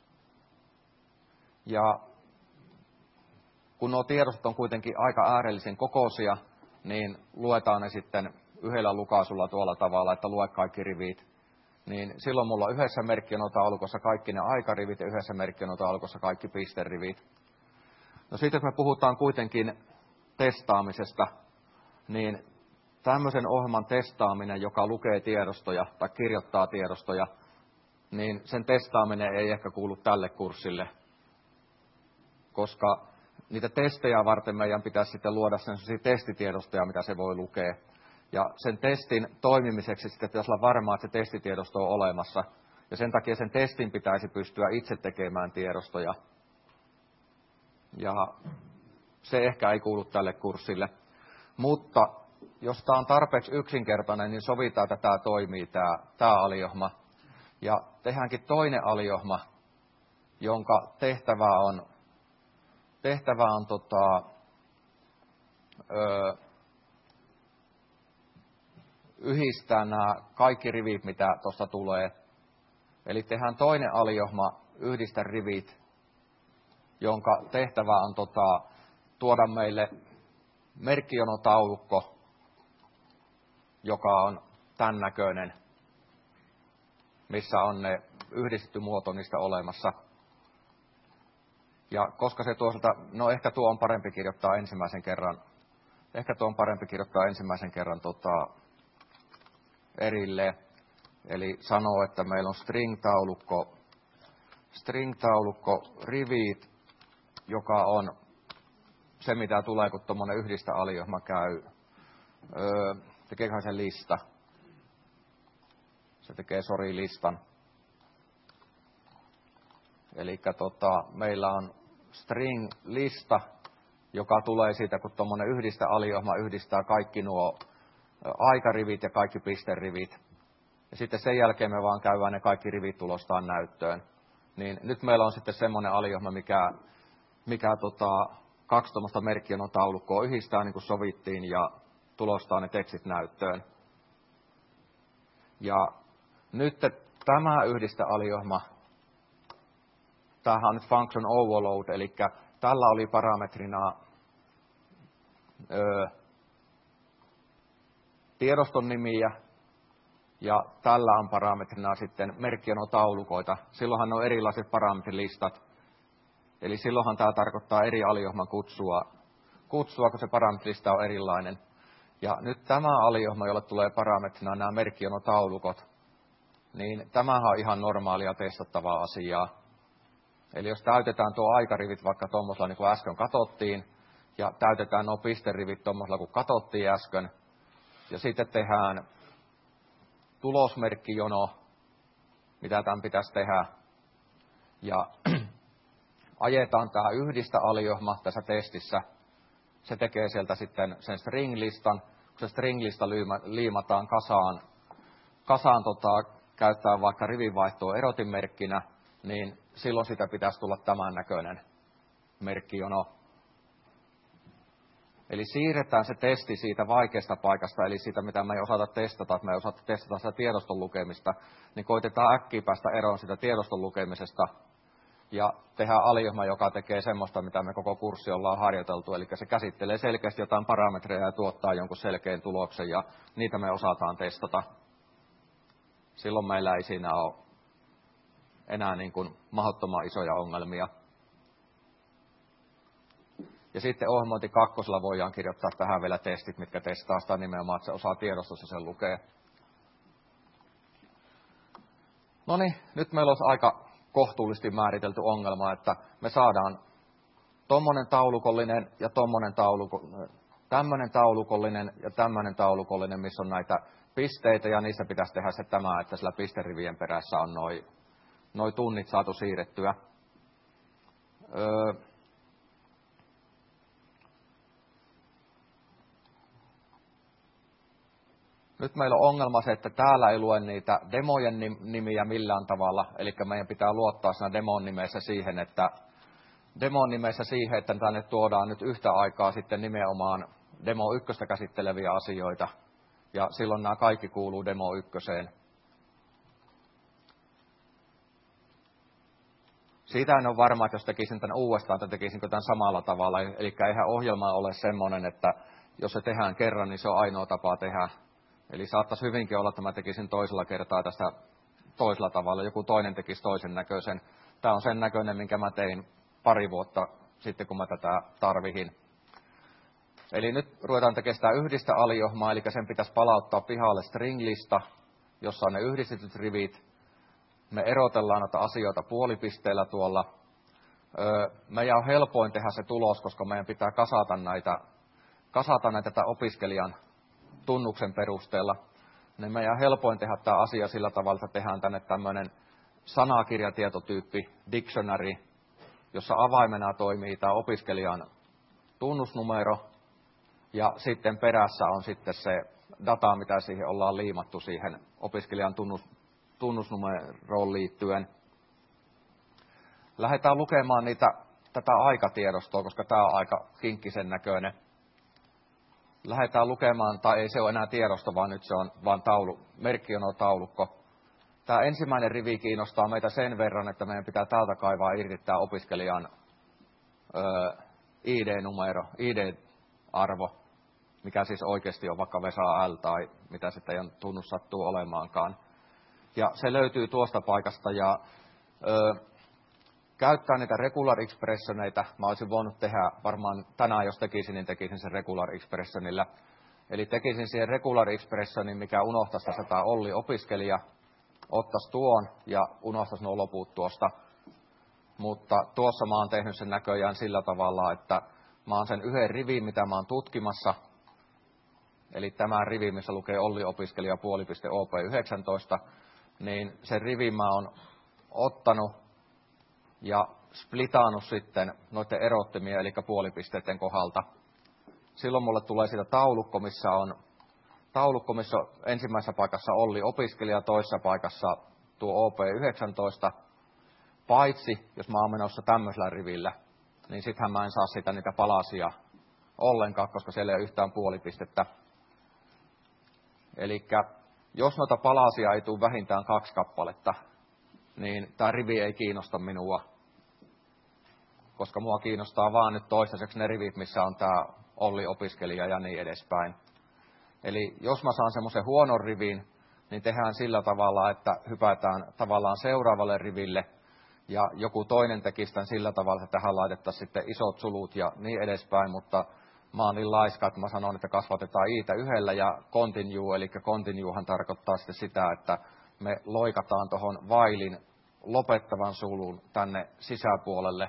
Ja kun nuo tiedostot on kuitenkin aika äärellisen kokoisia, niin luetaan ne sitten yhdellä lukaisulla tuolla tavalla, että lue kaikki rivit. Niin silloin mulla on yhdessä merkkionota-alkossa kaikki ne aikarivit ja yhdessä merkkionota-alkossa kaikki pisterivit. No sitten jos me puhutaan kuitenkin testaamisesta, niin tämmöisen ohjelman testaaminen, joka lukee tiedostoja tai kirjoittaa tiedostoja, niin sen testaaminen ei ehkä kuulu tälle kurssille, koska niitä testejä varten meidän pitäisi sitten luoda sellaisia testitiedostoja, mitä se voi lukea. Ja sen testin toimimiseksi sitten pitäisi olla varmaa, että se testitiedosto on olemassa. Ja sen takia sen testin pitäisi pystyä itse tekemään tiedostoja. Ja se ehkä ei kuulu tälle kurssille. Mutta jos tämä on tarpeeksi yksinkertainen, niin sovitaan, että tämä toimii, tämä aliohma. Ja tehdäänkin toinen aliohma, jonka tehtävä on yhdistää nämä kaikki rivit, mitä tuosta tulee. Eli tehdään toinen aliohma, yhdistä rivit, jonka tehtävä on tuoda meille merkkijonotaulukko, joka on tämän näköinen, missä on ne yhdistetty muoto niistä olemassa. Ja koska se tuosta, no ehkä tuo on parempi kirjoittaa ensimmäisen kerran erilleen. Eli sanoo, että meillä on string-taulukko rivit, joka on se, mitä tulee, kun tuommoinen yhdistä aliohma käy. Tekeeköhän se lista? Se tekee listan. Eli meillä on string-lista, joka tulee siitä, kun tuommoinen yhdistä aliohma yhdistää kaikki nuo aikarivit ja kaikki pisterivit. Ja sitten sen jälkeen me vaan käydään ne kaikki rivit tulostaan näyttöön. Niin nyt meillä on sitten semmoinen aliohma, mikä kaksi tuommoista merkkijonotaulukkoa yhdistää niin kuin sovittiin ja tulostaa ne tekstit näyttöön. Ja nyt tämä yhdistä aliohma, tämähän on nyt function overload, eli tällä oli parametrina tiedoston nimiä ja tällä on parametrina sitten merkkijonotaulukoita. Silloinhan on erilaiset parametrilistat. Eli silloinhan tämä tarkoittaa eri aliohman kutsua, kun se parametrilista on erilainen. Ja nyt tämä aliohma, jolle tulee parametrina nämä merkkijonotaulukot, niin tämähän on ihan normaalia testattavaa asiaa. Eli jos täytetään tuo aikarivit vaikka tuommoisella, niin kuin äsken katsottiin, ja täytetään nuo pisterivit tuommoisella, kun katsottiin äsken, ja sitten tehdään tulosmerkkijono, mitä tämän pitäisi tehdä, ja ajetaan tämä yhdistä aliohma tässä testissä. Se tekee sieltä sitten sen string-listan. Kun se string-lista liimataan kasaan käyttää vaikka rivinvaihtoa erotinmerkkinä, niin silloin sitä pitäisi tulla tämän näköinen merkkijono. Eli siirretään se testi siitä vaikeasta paikasta, eli siitä, mitä me ei osata testata, että me ei osata testata sitä tiedoston lukemista, niin koitetaan äkkiä päästä eroon sitä tiedoston lukemisesta ja tehdään aliohma, joka tekee semmoista, mitä me koko kurssi ollaan harjoiteltu, eli se käsittelee selkeästi jotain parametreja ja tuottaa jonkun selkeän tuloksen, ja niitä me osataan testata. Silloin meillä ei siinä ole enää niin kuin mahdottoman isoja ongelmia. Ja sitten ohjelmointi 2 voidaan kirjoittaa tähän vielä testit, mitkä testaa sitä nimenomaan, että se osaa tiedostossa sen lukee. No niin, nyt meillä olisi aika kohtuullisesti määritelty ongelma, että me saadaan tommonen taulukollinen ja tommonen tämmöinen taulukollinen ja tämmöinen taulukollinen, missä on näitä pisteitä, ja niistä pitäisi tehdä se tämä, että sillä pisterivien perässä on noi tunnit saatu siirrettyä. Nyt meillä on ongelma se, että täällä ei lue niitä demojen nimiä millään tavalla, eli meidän pitää luottaa siinä demon nimessä siihen, että tänne tuodaan nyt yhtä aikaa sitten nimenomaan demo 1 käsitteleviä asioita, ja silloin nämä kaikki kuuluu demo 1. Siitä en ole varma, että jos tekisin tämän uudestaan, että tekisinkö tämän samalla tavalla, eli eihän ohjelma ole semmoinen, että jos se tehdään kerran, niin se on ainoa tapa tehdä. Eli saattaisi hyvinkin olla, että mä tekisin toisella kertaa tästä toisella tavalla, joku toinen tekisi toisen näköisen. Tämä on sen näköinen, minkä mä tein pari vuotta sitten, kun mä tätä tarvihin. Eli nyt ruvetaan tekemään sitä yhdistä aliohmaa, eli sen pitäisi palauttaa pihalle string-lista, jossa on ne yhdistetyt rivit. Me erotellaan noita asioita puolipisteellä tuolla. Meidän on helpoin tehdä se tulos, koska meidän pitää kasata näitä opiskelijan tunnuksen perusteella. Niin meidän on helpoin tehdä tämä asia sillä tavalla, että tehdään tänne tämmöinen sanakirjatietotyyppi, dictionary, jossa avaimena toimii tämä opiskelijan tunnusnumero. Ja sitten perässä on sitten se data, mitä siihen ollaan liimattu siihen opiskelijan tunnusnumeroon liittyen. Lähdetään lukemaan tätä aikatiedostoa, koska tämä on aika kinkkisen näköinen. Lähdetään lukemaan, tai ei se ole enää tiedosto, vaan nyt se on vain merkkiono-taulukko. Tämä ensimmäinen rivi kiinnostaa meitä sen verran, että meidän pitää täältä kaivaa irti tämä opiskelijan ID-numero, ID-arvo, mikä siis oikeasti on vaikka Vesa L tai mitä se teidän tunnus sattuu olemaankaan. Ja se löytyy tuosta paikasta ja käyttää niitä regular expressioneita. Mä olisin voinut tehdä varmaan tänään, jos tekisin, niin tekisin sen regular expressionilla. Eli tekisin siihen regular expressionin, mikä unohtaisi tässä tämä Olli-opiskelija, ottaisi tuon ja unohtaisi nuo loput tuosta. Mutta tuossa mä oon tehnyt sen näköjään sillä tavalla, että mä oon sen yhden rivin, mitä mä oon tutkimassa. Eli tämä rivi, missä lukee Olli-opiskelija .op19, niin sen rivin mä oon ottanut ja splitaannut sitten noiden erottimien, eli puolipisteiden kohdalta. Silloin mulle tulee siitä taulukko, missä on ensimmäisessä paikassa Olli-opiskelija, toisessa paikassa tuo OP19, paitsi jos mä oon menossa tämmöisellä rivillä, niin sittenhän mä en saa sitä niitä palasia ollenkaan, koska siellä ei ole yhtään puolipistettä. Eli jos noita palasia ei tule vähintään 2 kappaletta, niin tämä rivi ei kiinnosta minua, koska mua kiinnostaa vaan nyt toistaiseksi ne rivit, missä on tämä Olli-opiskelija ja niin edespäin. Eli jos mä saan semmoisen huonon rivin, niin tehdään sillä tavalla, että hypätään tavallaan seuraavalle riville, ja joku toinen tekisi tämän sillä tavalla, että tähän laitettaisiin sitten isot sulut ja niin edespäin, mutta mä oon niin laiska, että mä sanon, että kasvatetaan iitä yhdellä ja continue, eli continuehan tarkoittaa sitten sitä, että me loikataan tuohon vailin lopettavan sulun tänne sisäpuolelle.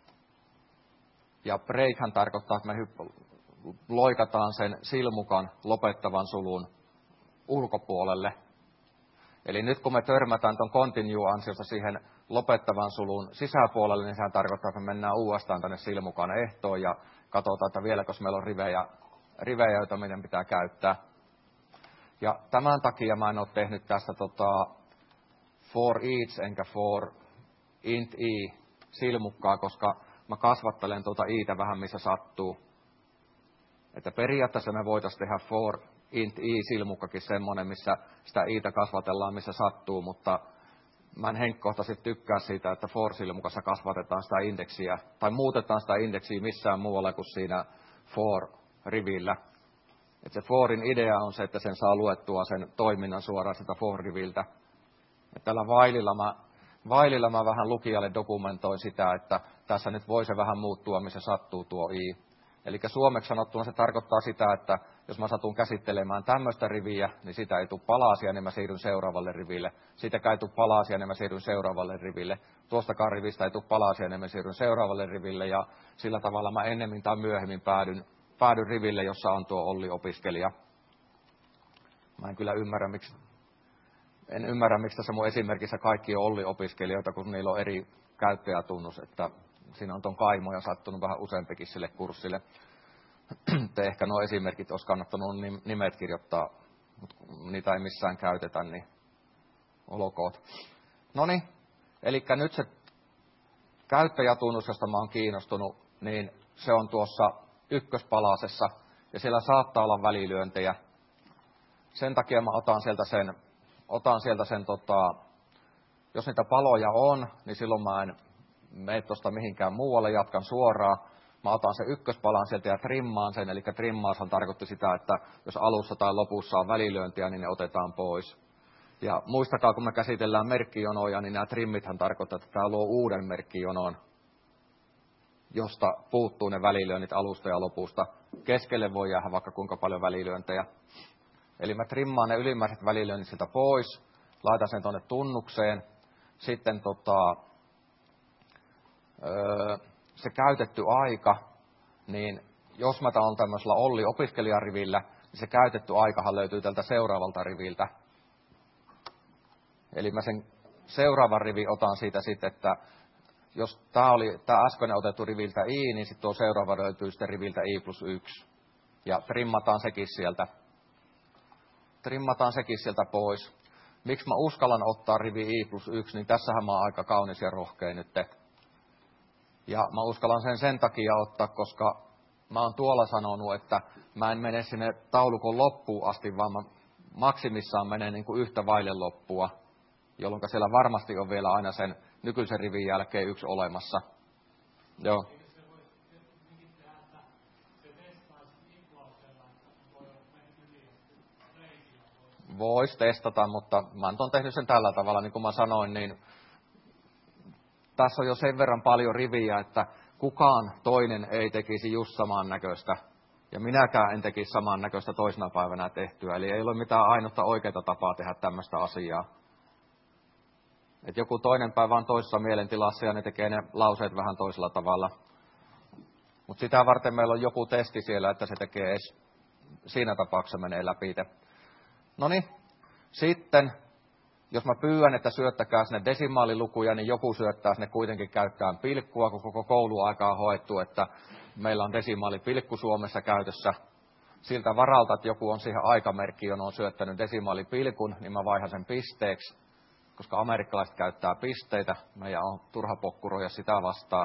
Ja breakhan tarkoittaa, että me loikataan sen silmukan lopettavan sulun ulkopuolelle. Eli nyt kun me törmätään tuon continue-ansiosta siihen lopettavan sulun sisäpuolelle, niin sehän tarkoittaa, että me mennään uudestaan tänne silmukan ehtoon ja katsotaan, että vieläkö meillä on rivejä, joita meidän pitää käyttää. Ja tämän takia mä en ole tehnyt tästä for each enkä for int i silmukkaa, koska mä kasvattelen tuota i'tä vähän missä sattuu. Että periaatteessa me voitaisiin tehdä for int i silmukkakin semmoinen, missä sitä i'tä kasvatellaan missä sattuu, mutta mä en henkkohtaisesti tykkää siitä, että for-silmukassa kasvatetaan sitä indeksiä, tai muutetaan sitä indeksiä missään muualla kuin siinä for-rivillä. Et se forin idea on se, että sen saa luettua sen toiminnan suoraan sitä for-riviltä. Et tällä vaililla mä vähän lukijalle dokumentoin sitä, että tässä nyt voi se vähän muuttua, missä sattuu tuo i. Eli suomeksi sanottuna se tarkoittaa sitä, että jos mä satun käsittelemään tämmöistä riviä, niin sitä ei tule palasia, niin mä siirryn seuraavalle riville. Siitäkään ei tule palasia, niin mä siirryn seuraavalle riville. Tuostakaan rivistä ei tule palasia, niin mä siirryn seuraavalle riville. Ja sillä tavalla mä ennemmin tai myöhemmin päädyn riville, jossa on tuo Olli-opiskelija. Mä en kyllä ymmärrä, miksi tässä mun esimerkissä kaikki on Olli-opiskelijoita, kun niillä on eri käyttäjätunnus, että siinä on tuon kaimoja sattunut vähän useampikin sille kurssille. Te ehkä nuo esimerkit olisi kannattanut nimet kirjoittaa, mutta niitä ei missään käytetä, niin olokoot. Noniin, eli nyt se käyttäjätunnus, josta mä oon kiinnostunut, niin se on tuossa ykköspalasessa, ja siellä saattaa olla välilyöntejä. Sen takia mä otan sieltä sen jos niitä paloja on, niin silloin mä en mene tuosta mihinkään muualle, jatkan suoraan. Mä otan sen ykköspalan sieltä ja trimmaan sen, eli trimmaushan tarkoitti sitä, että jos alussa tai lopussa on välilyöntiä, niin ne otetaan pois. Ja muistakaa, kun me käsitellään merkkijonoja, niin nämä trimmithän tarkoittaa, että tämä luo uuden merkkijonon, josta puuttuu ne välilyönnit alusta ja lopusta. Keskelle voi jäädä vaikka kuinka paljon välilyöntejä. Eli mä trimmaan ne ylimmäiset välilyönnit sieltä pois, laitan sen tuonne tunnukseen, sitten se käytetty aika, niin jos mä olen tämmöisellä Olli-opiskelijarivillä, niin se käytetty aikahan löytyy tältä seuraavalta riviltä. Eli mä sen seuraavan rivi otan siitä sitten, että jos tämä äskeinen otettu riviltä i, niin sitten tuo seuraava löytyy sitten riviltä i+1. ja trimmataan sekin sieltä pois. Miksi mä uskallan ottaa rivi I+1, niin tässähän mä oon aika kaunis ja rohkea nyt. Ja mä uskallan sen takia ottaa, koska mä oon tuolla sanonut, että mä en mene sinne taulukon loppuun asti, vaan mä maksimissaan menen niin kuin yhtä vaille loppua, jolloin siellä varmasti on vielä aina sen nykyisen rivin jälkeen yksi olemassa. Joo. Voisi testata, mutta mä oon tehnyt sen tällä tavalla, niin kuin mä sanoin, niin tässä on jo sen verran paljon riviä, että kukaan toinen ei tekisi just saman näköistä. Ja minäkään en tekisi saman näköistä toisena päivänä tehtyä. Eli ei ole mitään ainutta oikeaa tapaa tehdä tämmöistä asiaa. Et joku toinen päivä on toisessa mielentilassa ja ne tekee ne lauseet vähän toisella tavalla. Mutta sitä varten meillä on joku testi siellä, että se tekee edes siinä tapauksessa menee läpi. Noniin, sitten jos mä pyydän, että syöttäkää sinne desimaalilukuja, niin joku syöttää sinne kuitenkin käyttäen pilkkua, kun koko kouluaika on hoettu, että meillä on desimaalipilkku Suomessa käytössä. Siltä varalta, että joku on siihen aikamerkkiin, johon on syöttänyt desimaalipilkun, niin mä vaihan sen pisteeksi, koska amerikkalaiset käyttää pisteitä. Meidän on turha pokkuroja sitä vastaan.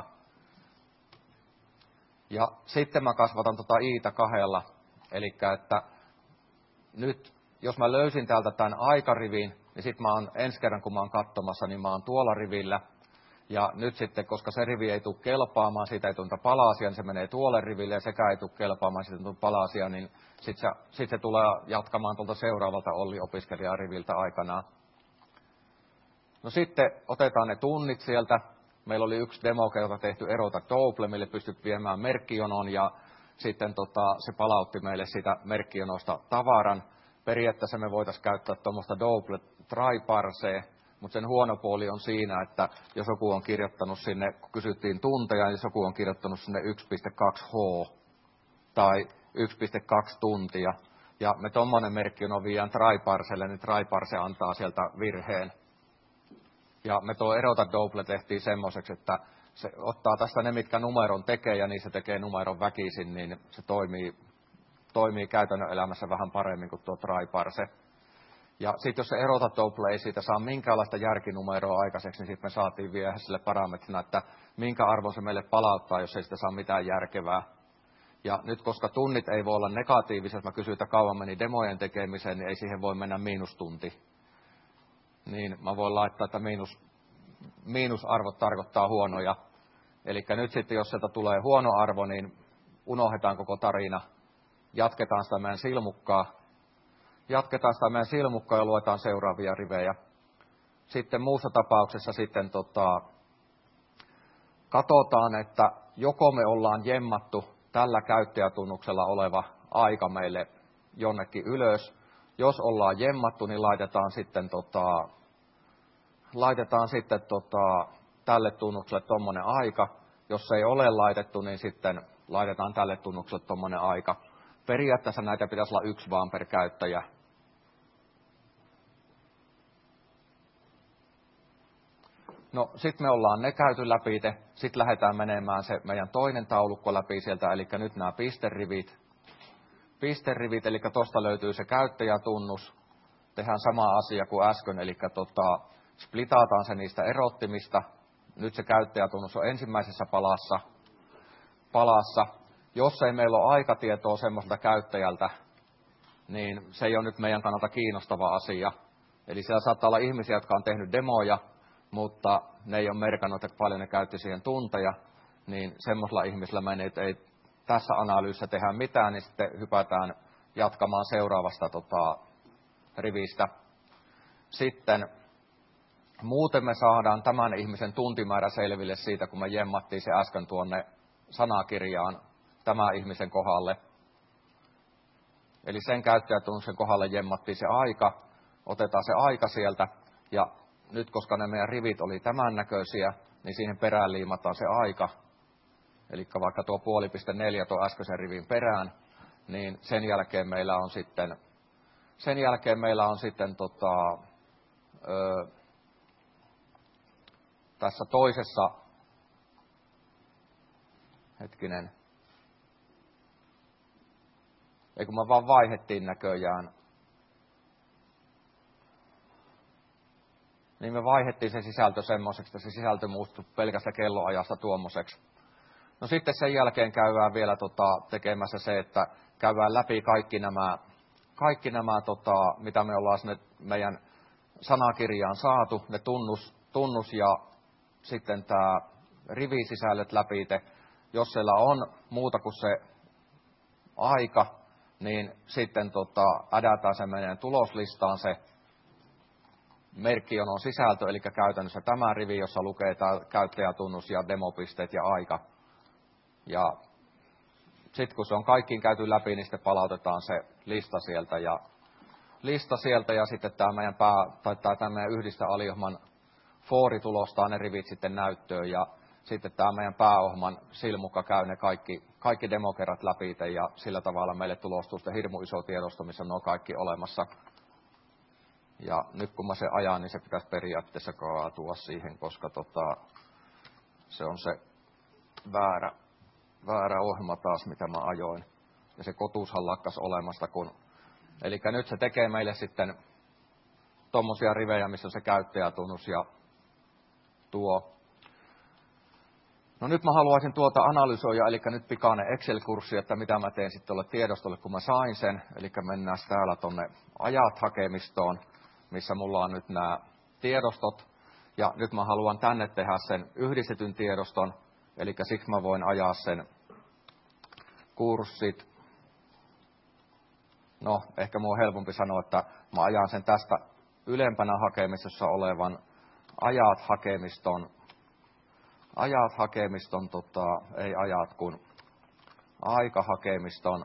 Ja sitten mä kasvatan iitä 2, eli että nyt jos mä löysin täältä tämän aikarivin, niin sitten mä oon ensi kerran, kun mä oon katsomassa, niin mä oon tuolla rivillä. Ja nyt sitten, koska se rivi ei tule kelpaamaan, siitä ei tule palasia, niin se menee tuolle riville, ja sekä ei tule kelpaamaan, siitä ei tule palasia, niin sitten se tulee jatkamaan tuolta seuraavalta Olli-opiskelijariviltä aikanaan. No sitten otetaan ne tunnit sieltä. Meillä oli yksi demo, joka tehty erota Double, mille pystyt viemään merkkijonon, ja sitten se palautti meille siitä merkkijonosta tavaran. Periaatteessa me voitaisiin käyttää tuommoista Double Try-parsea, mutta sen huono puoli on siinä, että jos joku on kirjoittanut sinne, kun kysyttiin tunteja, niin jos joku on kirjoittanut sinne 1.2h tai 1.2 tuntia, ja me tuommoinen merkkijono viedään Try-parselle, niin Try-parse antaa sieltä virheen. Ja me tuo erota Double tehtiin semmoiseksi, että se ottaa tästä ne, mitkä numeron tekee, ja niin se tekee numeron väkisin, niin se toimii käytännön elämässä vähän paremmin kuin tuo try-parse. Ja sitten jos se erota Double ei siitä saa minkäänlaista järkinumeroa aikaiseksi, niin sitten me saatiin vielä sille parametrina, että minkä arvon se meille palauttaa, jos ei sitä saa mitään järkevää. Ja nyt koska tunnit ei voi olla negatiivisia, jos mä kysyin, että kauan meni demojen tekemiseen, niin ei siihen voi mennä miinustunti. Niin mä voin laittaa, että miinusarvot tarkoittaa huonoja. Eli nyt sitten, jos sieltä tulee huono arvo, niin unohdetaan koko tarina. Jatketaan sitä meidän silmukkaa ja luetaan seuraavia rivejä. Sitten muussa tapauksessa sitten katsotaan, että joko me ollaan jemmattu tällä käyttäjätunnuksella oleva aika meille jonnekin ylös. Jos ollaan jemmattu, niin laitetaan sitten tälle tunnukselle tommonen aika. Jos ei ole laitettu, niin sitten laitetaan tälle tunnukselle tommonen aika. Periaatteessa näitä pitäisi olla 1 vaan per käyttäjä. No, sitten me ollaan ne käyty läpi, sitten lähdetään menemään se meidän toinen taulukko läpi sieltä, eli nyt nämä pisterivit, eli tuosta löytyy se käyttäjätunnus. Tehdään sama asia kuin äsken, eli splitataan se niistä erottimista. Nyt se käyttäjätunnus on ensimmäisessä palassa. Jos ei meillä ole aikatietoa semmoiselta käyttäjältä, niin se ei ole nyt meidän kannalta kiinnostava asia. Eli siellä saattaa olla ihmisiä, jotka on tehnyt demoja, mutta ne ei ole merkannut, että paljon ne käytti siihen tunteja, niin semmoisella ihmisellä me ei tässä analyysissä tehdä mitään, niin sitten hypätään jatkamaan seuraavasta rivistä. Sitten muuten me saadaan tämän ihmisen tuntimäärä selville siitä, kun me jemmattiin se äsken tuonne sanakirjaan tämän ihmisen kohdalle. Eli sen käyttäjätunnuksen kohdalle jemmattiin se aika, otetaan se aika sieltä, ja nyt koska ne meidän rivit oli tämän näköisiä, niin siihen perään liimataan se aika. Eli vaikka tuo 0,4 tuo äskeisen rivin perään, niin sen jälkeen meillä on sitten tässä toisessa, Eikö me vaan vaihdettiin näköjään. Niin me vaihdettiin se sisältö semmoiseksi, että se sisältö muuttui pelkästä kelloajasta tuommoiseksi. No sitten sen jälkeen käydään vielä tekemässä se, että käydään läpi kaikki nämä mitä me ollaan sinne meidän sanakirjaan saatu, ne tunnus ja sitten tämä rivisisällöt läpite. Jos siellä on muuta kuin se aika, niin sitten ädätään se meidän tuloslistaan se merkkijonon sisältö, eli käytännössä tämä rivi, jossa lukee tämä käyttäjätunnus ja demopisteet ja aika. Ja sitten kun se on kaikkiin käyty läpi, niin sitten palautetaan se lista sieltä ja sitten tämä meidän yhdistä aliohman foori tulostaa ne rivit sitten näyttöön ja sitten tämä meidän pääohman silmukka käy ne kaikki demokerrat läpi ja sillä tavalla meille tulostuu sitten hirmu iso tiedosto, missä ne on kaikki olemassa. Ja nyt kun mä sen ajan, niin se pitäisi periaatteessa kaatua siihen, koska se on se väärä ohjelma taas, mitä mä ajoin. Ja se kotuushan lakkas olemasta, eli nyt se tekee meille sitten tommosia rivejä, missä on se käyttäjätunnus ja tuo. No nyt mä haluaisin analysoida, eli nyt pikainen Excel-kurssi, että mitä mä teen sitten tuolle tiedostolle, kun mä sain sen. Eli mennään täällä tonne ajat-hakemistoon, missä mulla on nyt nämä tiedostot. Ja nyt mä haluan tänne tehdä sen yhdistetyn tiedoston, eli siksi mä voin ajaa sen kurssit. No, ehkä mun on helpompi sanoa, että mä ajan sen tästä ylempänä hakemistossa olevan ajat-hakemiston, ei ajat, kun aika-hakemiston,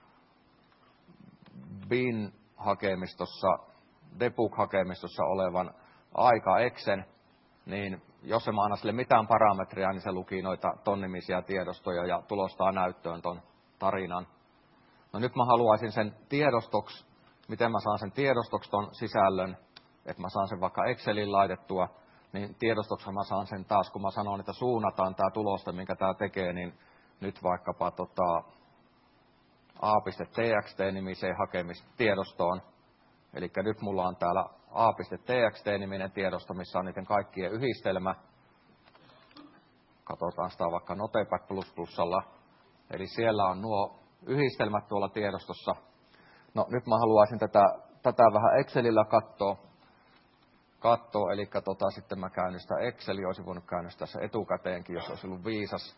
bin-hakemistossa, debug-hakemistossa olevan aika-exen, niin jos mä annan sille mitään parametreja, niin se luki noita ton nimisiä tiedostoja ja tulostaa näyttöön ton tarinan. No nyt mä haluaisin sen tiedostoksi, miten mä saan sen tiedostoksi ton sisällön, että mä saan sen vaikka Excelin laitettua, niin tiedostoksi mä saan sen taas, kun mä sanon, että suunnataan tää tulosta, minkä tää tekee, niin nyt vaikkapa a.txt-nimiseen hakemistiedostoon. Eli nyt mulla on täällä a.txt-niminen tiedosto, missä on niiden kaikkien yhdistelmä. Katsotaan sitä vaikka Notepad++. Eli siellä on nuo yhdistelmät tuolla tiedostossa. No nyt mä haluaisin tätä vähän Excelillä katsoa, eli sitten mä käynnistän Exceli, olisin voinut käynnistää se etukäteenkin, jos olisi ollut viisas.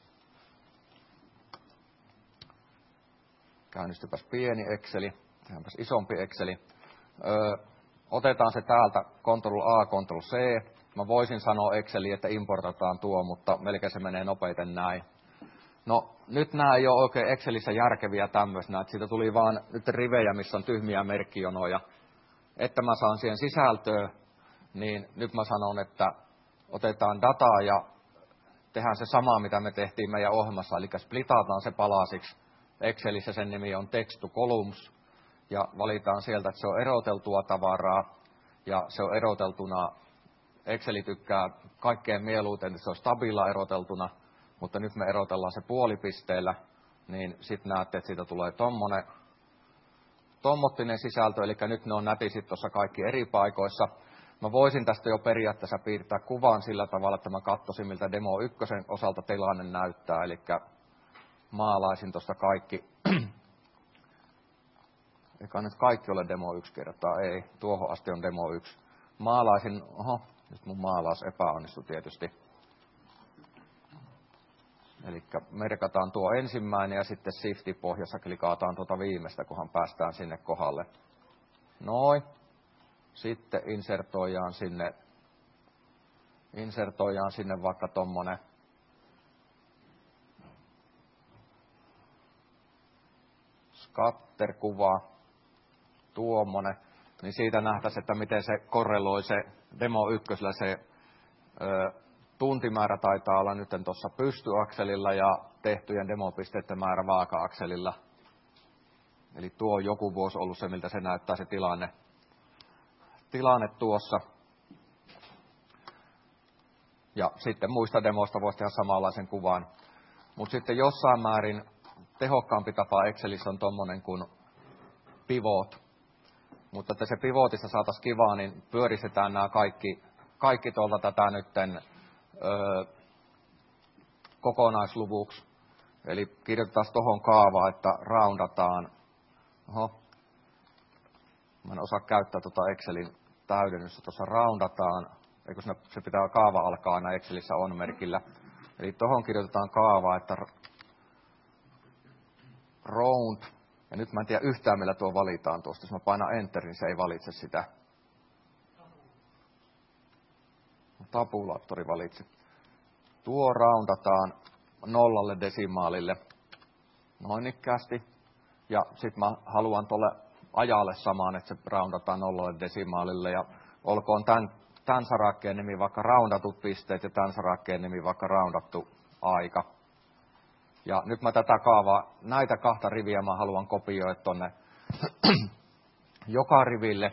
Käynnistypäs pieni Exceli, tehdäänpäs isompi Exceli. Otetaan se täältä Ctrl+A, Ctrl+C. Mä voisin sanoa Exceliin, että importataan tuo, mutta melkein se menee nopeiten näin. No nyt nämä ei ole oikein Excelissä järkeviä tämmöisenä, että siitä tuli vaan nyt rivejä, missä on tyhmiä merkkijonoja. Että mä saan siihen sisältöä, niin nyt mä sanon, että otetaan dataa ja tehdään se sama, mitä me tehtiin meidän ohjelmassa, eli splitataan se palasiksi. Excelissä sen nimi on text to columns, ja valitaan sieltä, että se on eroteltua tavaraa, ja se on eroteltuna, Exceli tykkää kaikkein mieluiten, että se on stabiilla eroteltuna, mutta nyt me erotellaan se puolipisteellä, niin sitten näette, että siitä tulee tommottinen sisältö, eli nyt ne on nätisit tuossa kaikki eri paikoissa. Mä voisin tästä jo periaatteessa piirtää kuvan sillä tavalla, että mä katsoisin, miltä Demo 1 osalta tilanne näyttää, eli maalaisin tuossa kaikki. Eikä nyt kaikki ole Demo 1 kertaa, ei, tuohon asti on Demo 1. Maalaisin, nyt mun maalaus epäonnistui tietysti. Eli merkataan tuo ensimmäinen ja sitten Shift-pohjassa klikataan tuota viimeistä, kunhan päästään sinne kohdalle. Noin. Sitten insertoidaan sinne vaikka tommonen scatter-kuva, tuommoinen, niin siitä nähtäisiin, että miten se korreloi se Demo 1, se tuntimäärä taitaa olla nyt tuossa pystyakselilla ja tehtyjen demopisteiden määrä vaaka-akselilla. Eli tuo on joku vuosi ollut se, miltä se näyttää se tilanne tuossa. Ja sitten muista demoista voisi tehdä samanlaisen kuvan. Mutta sitten jossain määrin tehokkaampi tapa Excelissä on tommonen kuin pivot. Mutta että se pivotista saataisiin kivaa, niin pyöristetään nämä kaikki tuolta tätä nytten kokonaisluvuksi. Eli kirjoitetaan tuohon kaavaan, että roundataan. Mä en osaa käyttää tuota Excelin täydennystä. Tuossa roundataan, eikö se pitää kaava alkaa aina Excelissä on merkillä. Eli tuohon kirjoitetaan kaava, että round. Ja nyt mä en tiedä yhtään, millä tuo valitaan tuosta. Jos mä painan enter, niin se ei valitse sitä. Tabulaattori valitsi. Tuo roundataan 0 desimaalille. Noin ikkäästi. Ja sitten mä haluan tuolle ajalle samaan, että se roundataan 0 desimaalille. Ja olkoon tämän sarakkeen nimi vaikka roundatut pisteet ja tämän sarakkeen nimi vaikka roundattu aika. Ja nyt mä tätä kaavaa, näitä 2 riviä mä haluan kopioida tonne joka riville.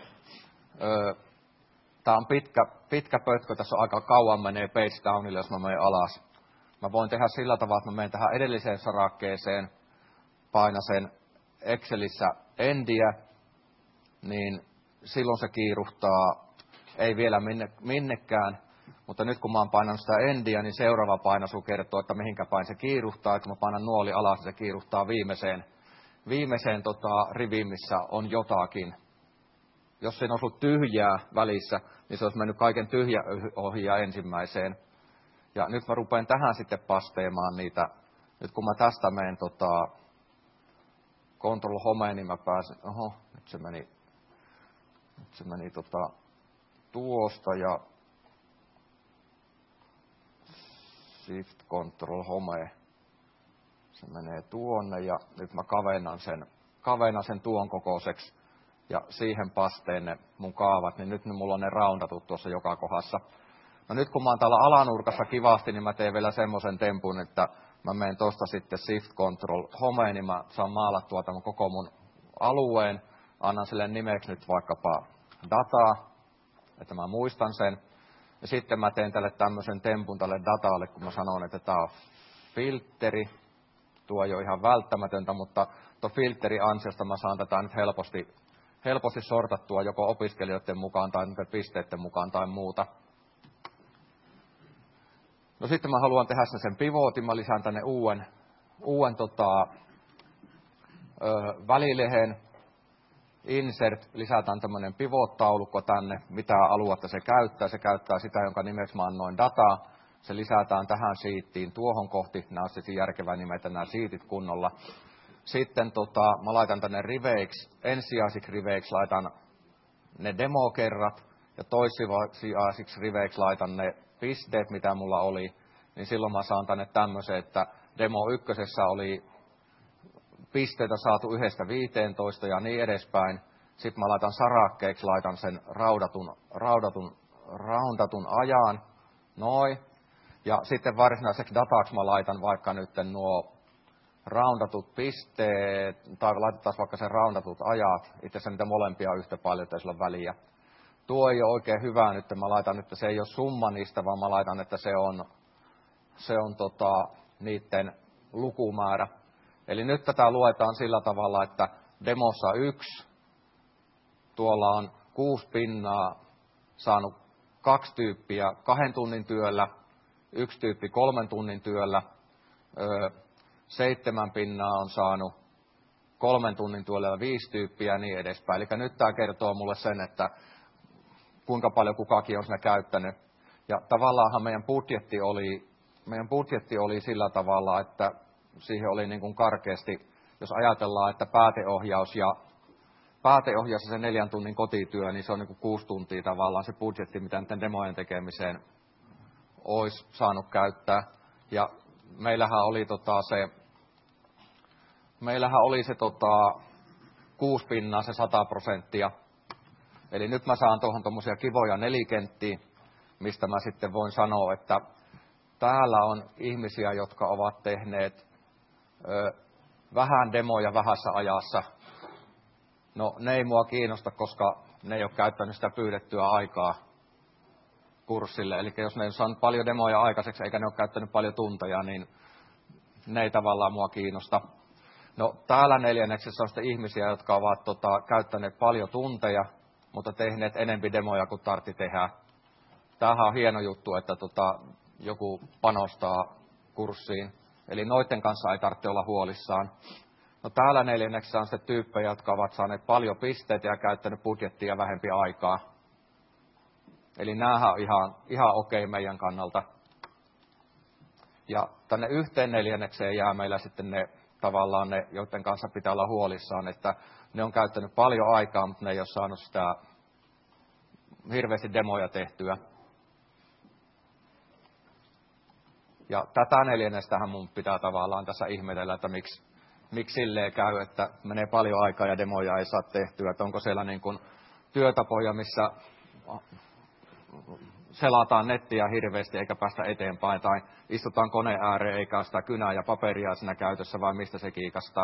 Tää on pitkä pötkö, tässä on aika kauan menee page downille, jos mä menen alas. Mä voin tehdä sillä tavalla, että mä menen tähän edelliseen sarakkeeseen, painasen Excelissä endiä, niin silloin se kiiruhtaa, ei vielä minnekään. Mutta nyt kun mä oon painanut sitä endiä, niin seuraava painaisu kertoo, että mihinkä päin se kiiruhtaa. Ja kun mä painan nuoli alas, niin se kiiruhtaa viimeiseen riviin, missä on jotakin. Jos siinä olisi ollut tyhjää välissä, niin se olisi mennyt kaiken tyhjä ohi ja ensimmäiseen. Ja nyt mä rupean tähän sitten pasteemaan niitä. Nyt kun mä tästä menen Control Home, niin mä pääsen. Nyt se meni tuosta ja Shift Control Home. Se menee tuonne ja nyt mä kavennan sen tuon kokoiseksi ja siihen pasteen ne mun kaavat, niin nyt mulla on ne roundatut tuossa joka kohdassa. No nyt kun mä oon täällä alanurkassa kivasti, niin mä teen vielä semmoisen tempun, että mä menen tosta sitten Shift Control Home, niin mä saan maalattua tämän koko mun alueen. Annan sille nimeksi nyt vaikkapa dataa, että mä muistan sen. Ja sitten mä teen tälle tämmöisen tempun tälle datalle, kun mä sanon, että tää on filtteri. Tuo ei ole ihan välttämätöntä, mutta tuo filtteri ansiosta mä saan tätä nyt helposti sortattua joko opiskelijoiden mukaan tai pisteiden mukaan tai muuta. No sitten mä haluan tehdä sen pivotin, mä lisään tänne uuden välilehen. Insert, lisätään tämmöinen pivot-taulukko tänne, mitä aluetta se käyttää. Se käyttää sitä, jonka nimeksi mä annoin dataa. Se lisätään tähän sheettiin tuohon kohti. Nämä on sitten järkevää nimetä nämä sheetit kunnolla. Sitten mä laitan tänne riveiksi, ensisijaisiksi riveiksi laitan ne demokerrat ja toissijaisiksi riveiksi laitan ne pisteet, mitä mulla oli. Niin silloin mä saan tänne tämmöisen, että demo 1 oli pisteitä saatu 1–15 ja niin edespäin. Sitten mä laitan sarakkeeksi, laitan sen roundatun ajan. Noin. Ja sitten varsinaiseksi dataksi mä laitan vaikka nyt nuo roundatut pisteet, tai laitetaan vaikka sen roundatut ajat. Itse asiassa niitä molempia yhtä paljon, että ei sillä ole väliä. Tuo ei ole oikein hyvä nyt. Mä laitan nyt, että se ei ole summa niistä, vaan mä laitan, että se on niiden lukumäärä. Eli nyt tätä luetaan sillä tavalla, että demossa 1, tuolla on 6 pinnaa saanut 2 tyyppiä 2 tunnin työllä, 1 tyyppi 3 tunnin työllä, 7 pinnaa on saanut 3 tunnin työllä ja 5 tyyppiä ja niin edespäin. Eli nyt tämä kertoo mulle sen, että kuinka paljon kukakin on siinä käyttänyt. Ja tavallaanhan meidän budjetti oli sillä tavalla, että siihen oli niin kuin karkeasti, jos ajatellaan, että pääteohjaus ja se 4 tunnin kotityö, niin se on niin kuin 6 tuntia tavallaan se budjetti, mitä näiden demojen tekemiseen olisi saanut käyttää. Ja meillähän oli se 6 pinnaa se 100%. Eli nyt mä saan tuohon tommosia kivoja nelikenttiä, mistä mä sitten voin sanoa, että täällä on ihmisiä, jotka ovat tehneet vähän demoja vähässä ajassa. No ne ei mua kiinnosta, koska ne ei ole käyttänyt sitä pyydettyä aikaa kurssille. Eli jos ne ei ole saanut paljon demoja aikaiseksi eikä ne ole käyttänyt paljon tunteja, niin ne ei tavallaan mua kiinnosta. No täällä neljänneksessä on sitten ihmisiä, jotka ovat käyttäneet paljon tunteja, mutta tehneet enempi demoja kuin tarvitsi tehdä. Tämähän on hieno juttu, että joku panostaa kurssiin. Eli noiden kanssa ei tarvitse olla huolissaan. No täällä neljänneksessä on sitten tyyppejä, jotka ovat saaneet paljon pisteitä ja käyttänyt budjettia vähempi aikaa. Eli näähän on ihan okei meidän kannalta. Ja tänne yhteen neljännekseen jää meillä sitten tavallaan ne, joiden kanssa pitää olla huolissaan, että ne on käyttänyt paljon aikaa, mutta ne ei ole saanut sitä hirveästi demoja tehtyä. Ja tätä neljännestähän mun pitää tavallaan tässä ihmetellä, että miksi silleen käy, että menee paljon aikaa ja demoja ei saa tehtyä. Että onko siellä niin kuin työtapoja, missä selataan nettiä hirveästi eikä päästä eteenpäin, tai istutaan koneen ääreen eikä ole sitä kynää ja paperia siinä käytössä, vai mistä se kiikastaa.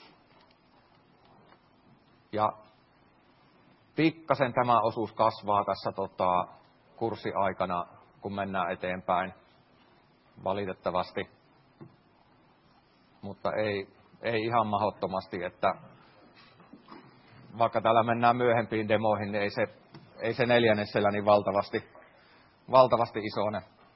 Ja pikkasen tämä osuus kasvaa tässä kurssiaikana, kun mennään eteenpäin, valitettavasti. Mutta ei ihan mahdottomasti, että vaikka täällä mennään myöhempiin demoihin, niin ei se neljännesellä niin valtavasti isone.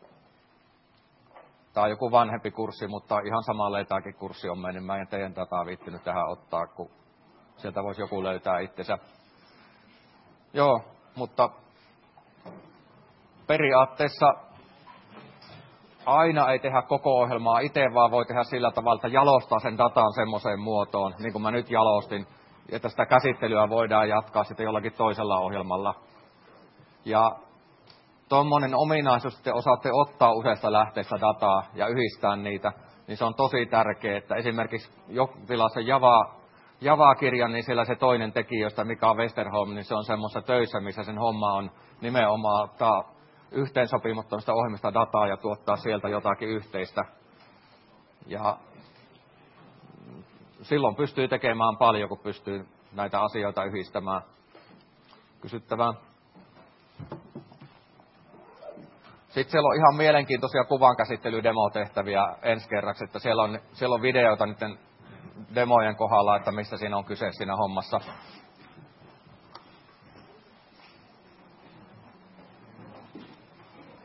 Tämä on joku vanhempi kurssi, mutta ihan samalle tämäkin kurssi on mennyt. Mä en teidän dataa viittinyt tähän ottaa, kun sieltä voisi joku löytää itsensä. Joo, mutta periaatteessa aina ei tehdä koko ohjelmaa itse, vaan voi tehdä sillä tavalla, että jalostaa sen datan semmoiseen muotoon, niin kuin mä nyt jalostin, että sitä käsittelyä voidaan jatkaa sitten jollakin toisella ohjelmalla. Ja tuommoinen ominaisuus, että osaatte ottaa useasta lähteestä dataa ja yhdistää niitä, niin se on tosi tärkeää, että esimerkiksi joku tilaa sen Java-kirjan, niin siellä se toinen tekijöistä, Mika Westerholm, niin se on semmoisessa töissä, missä sen homma on nimenomaan ottaa yhteensopimattomista ohjelmista dataa ja tuottaa sieltä jotakin yhteistä. Ja silloin pystyy tekemään paljon, kun pystyy näitä asioita yhdistämään. Kysyttävää. Sitten siellä on ihan mielenkiintoisia kuvankäsittelydemotehtäviä ensi kerraksi, että siellä on videoita niiden demojen kohdalla, että mistä siinä on kyse siinä hommassa.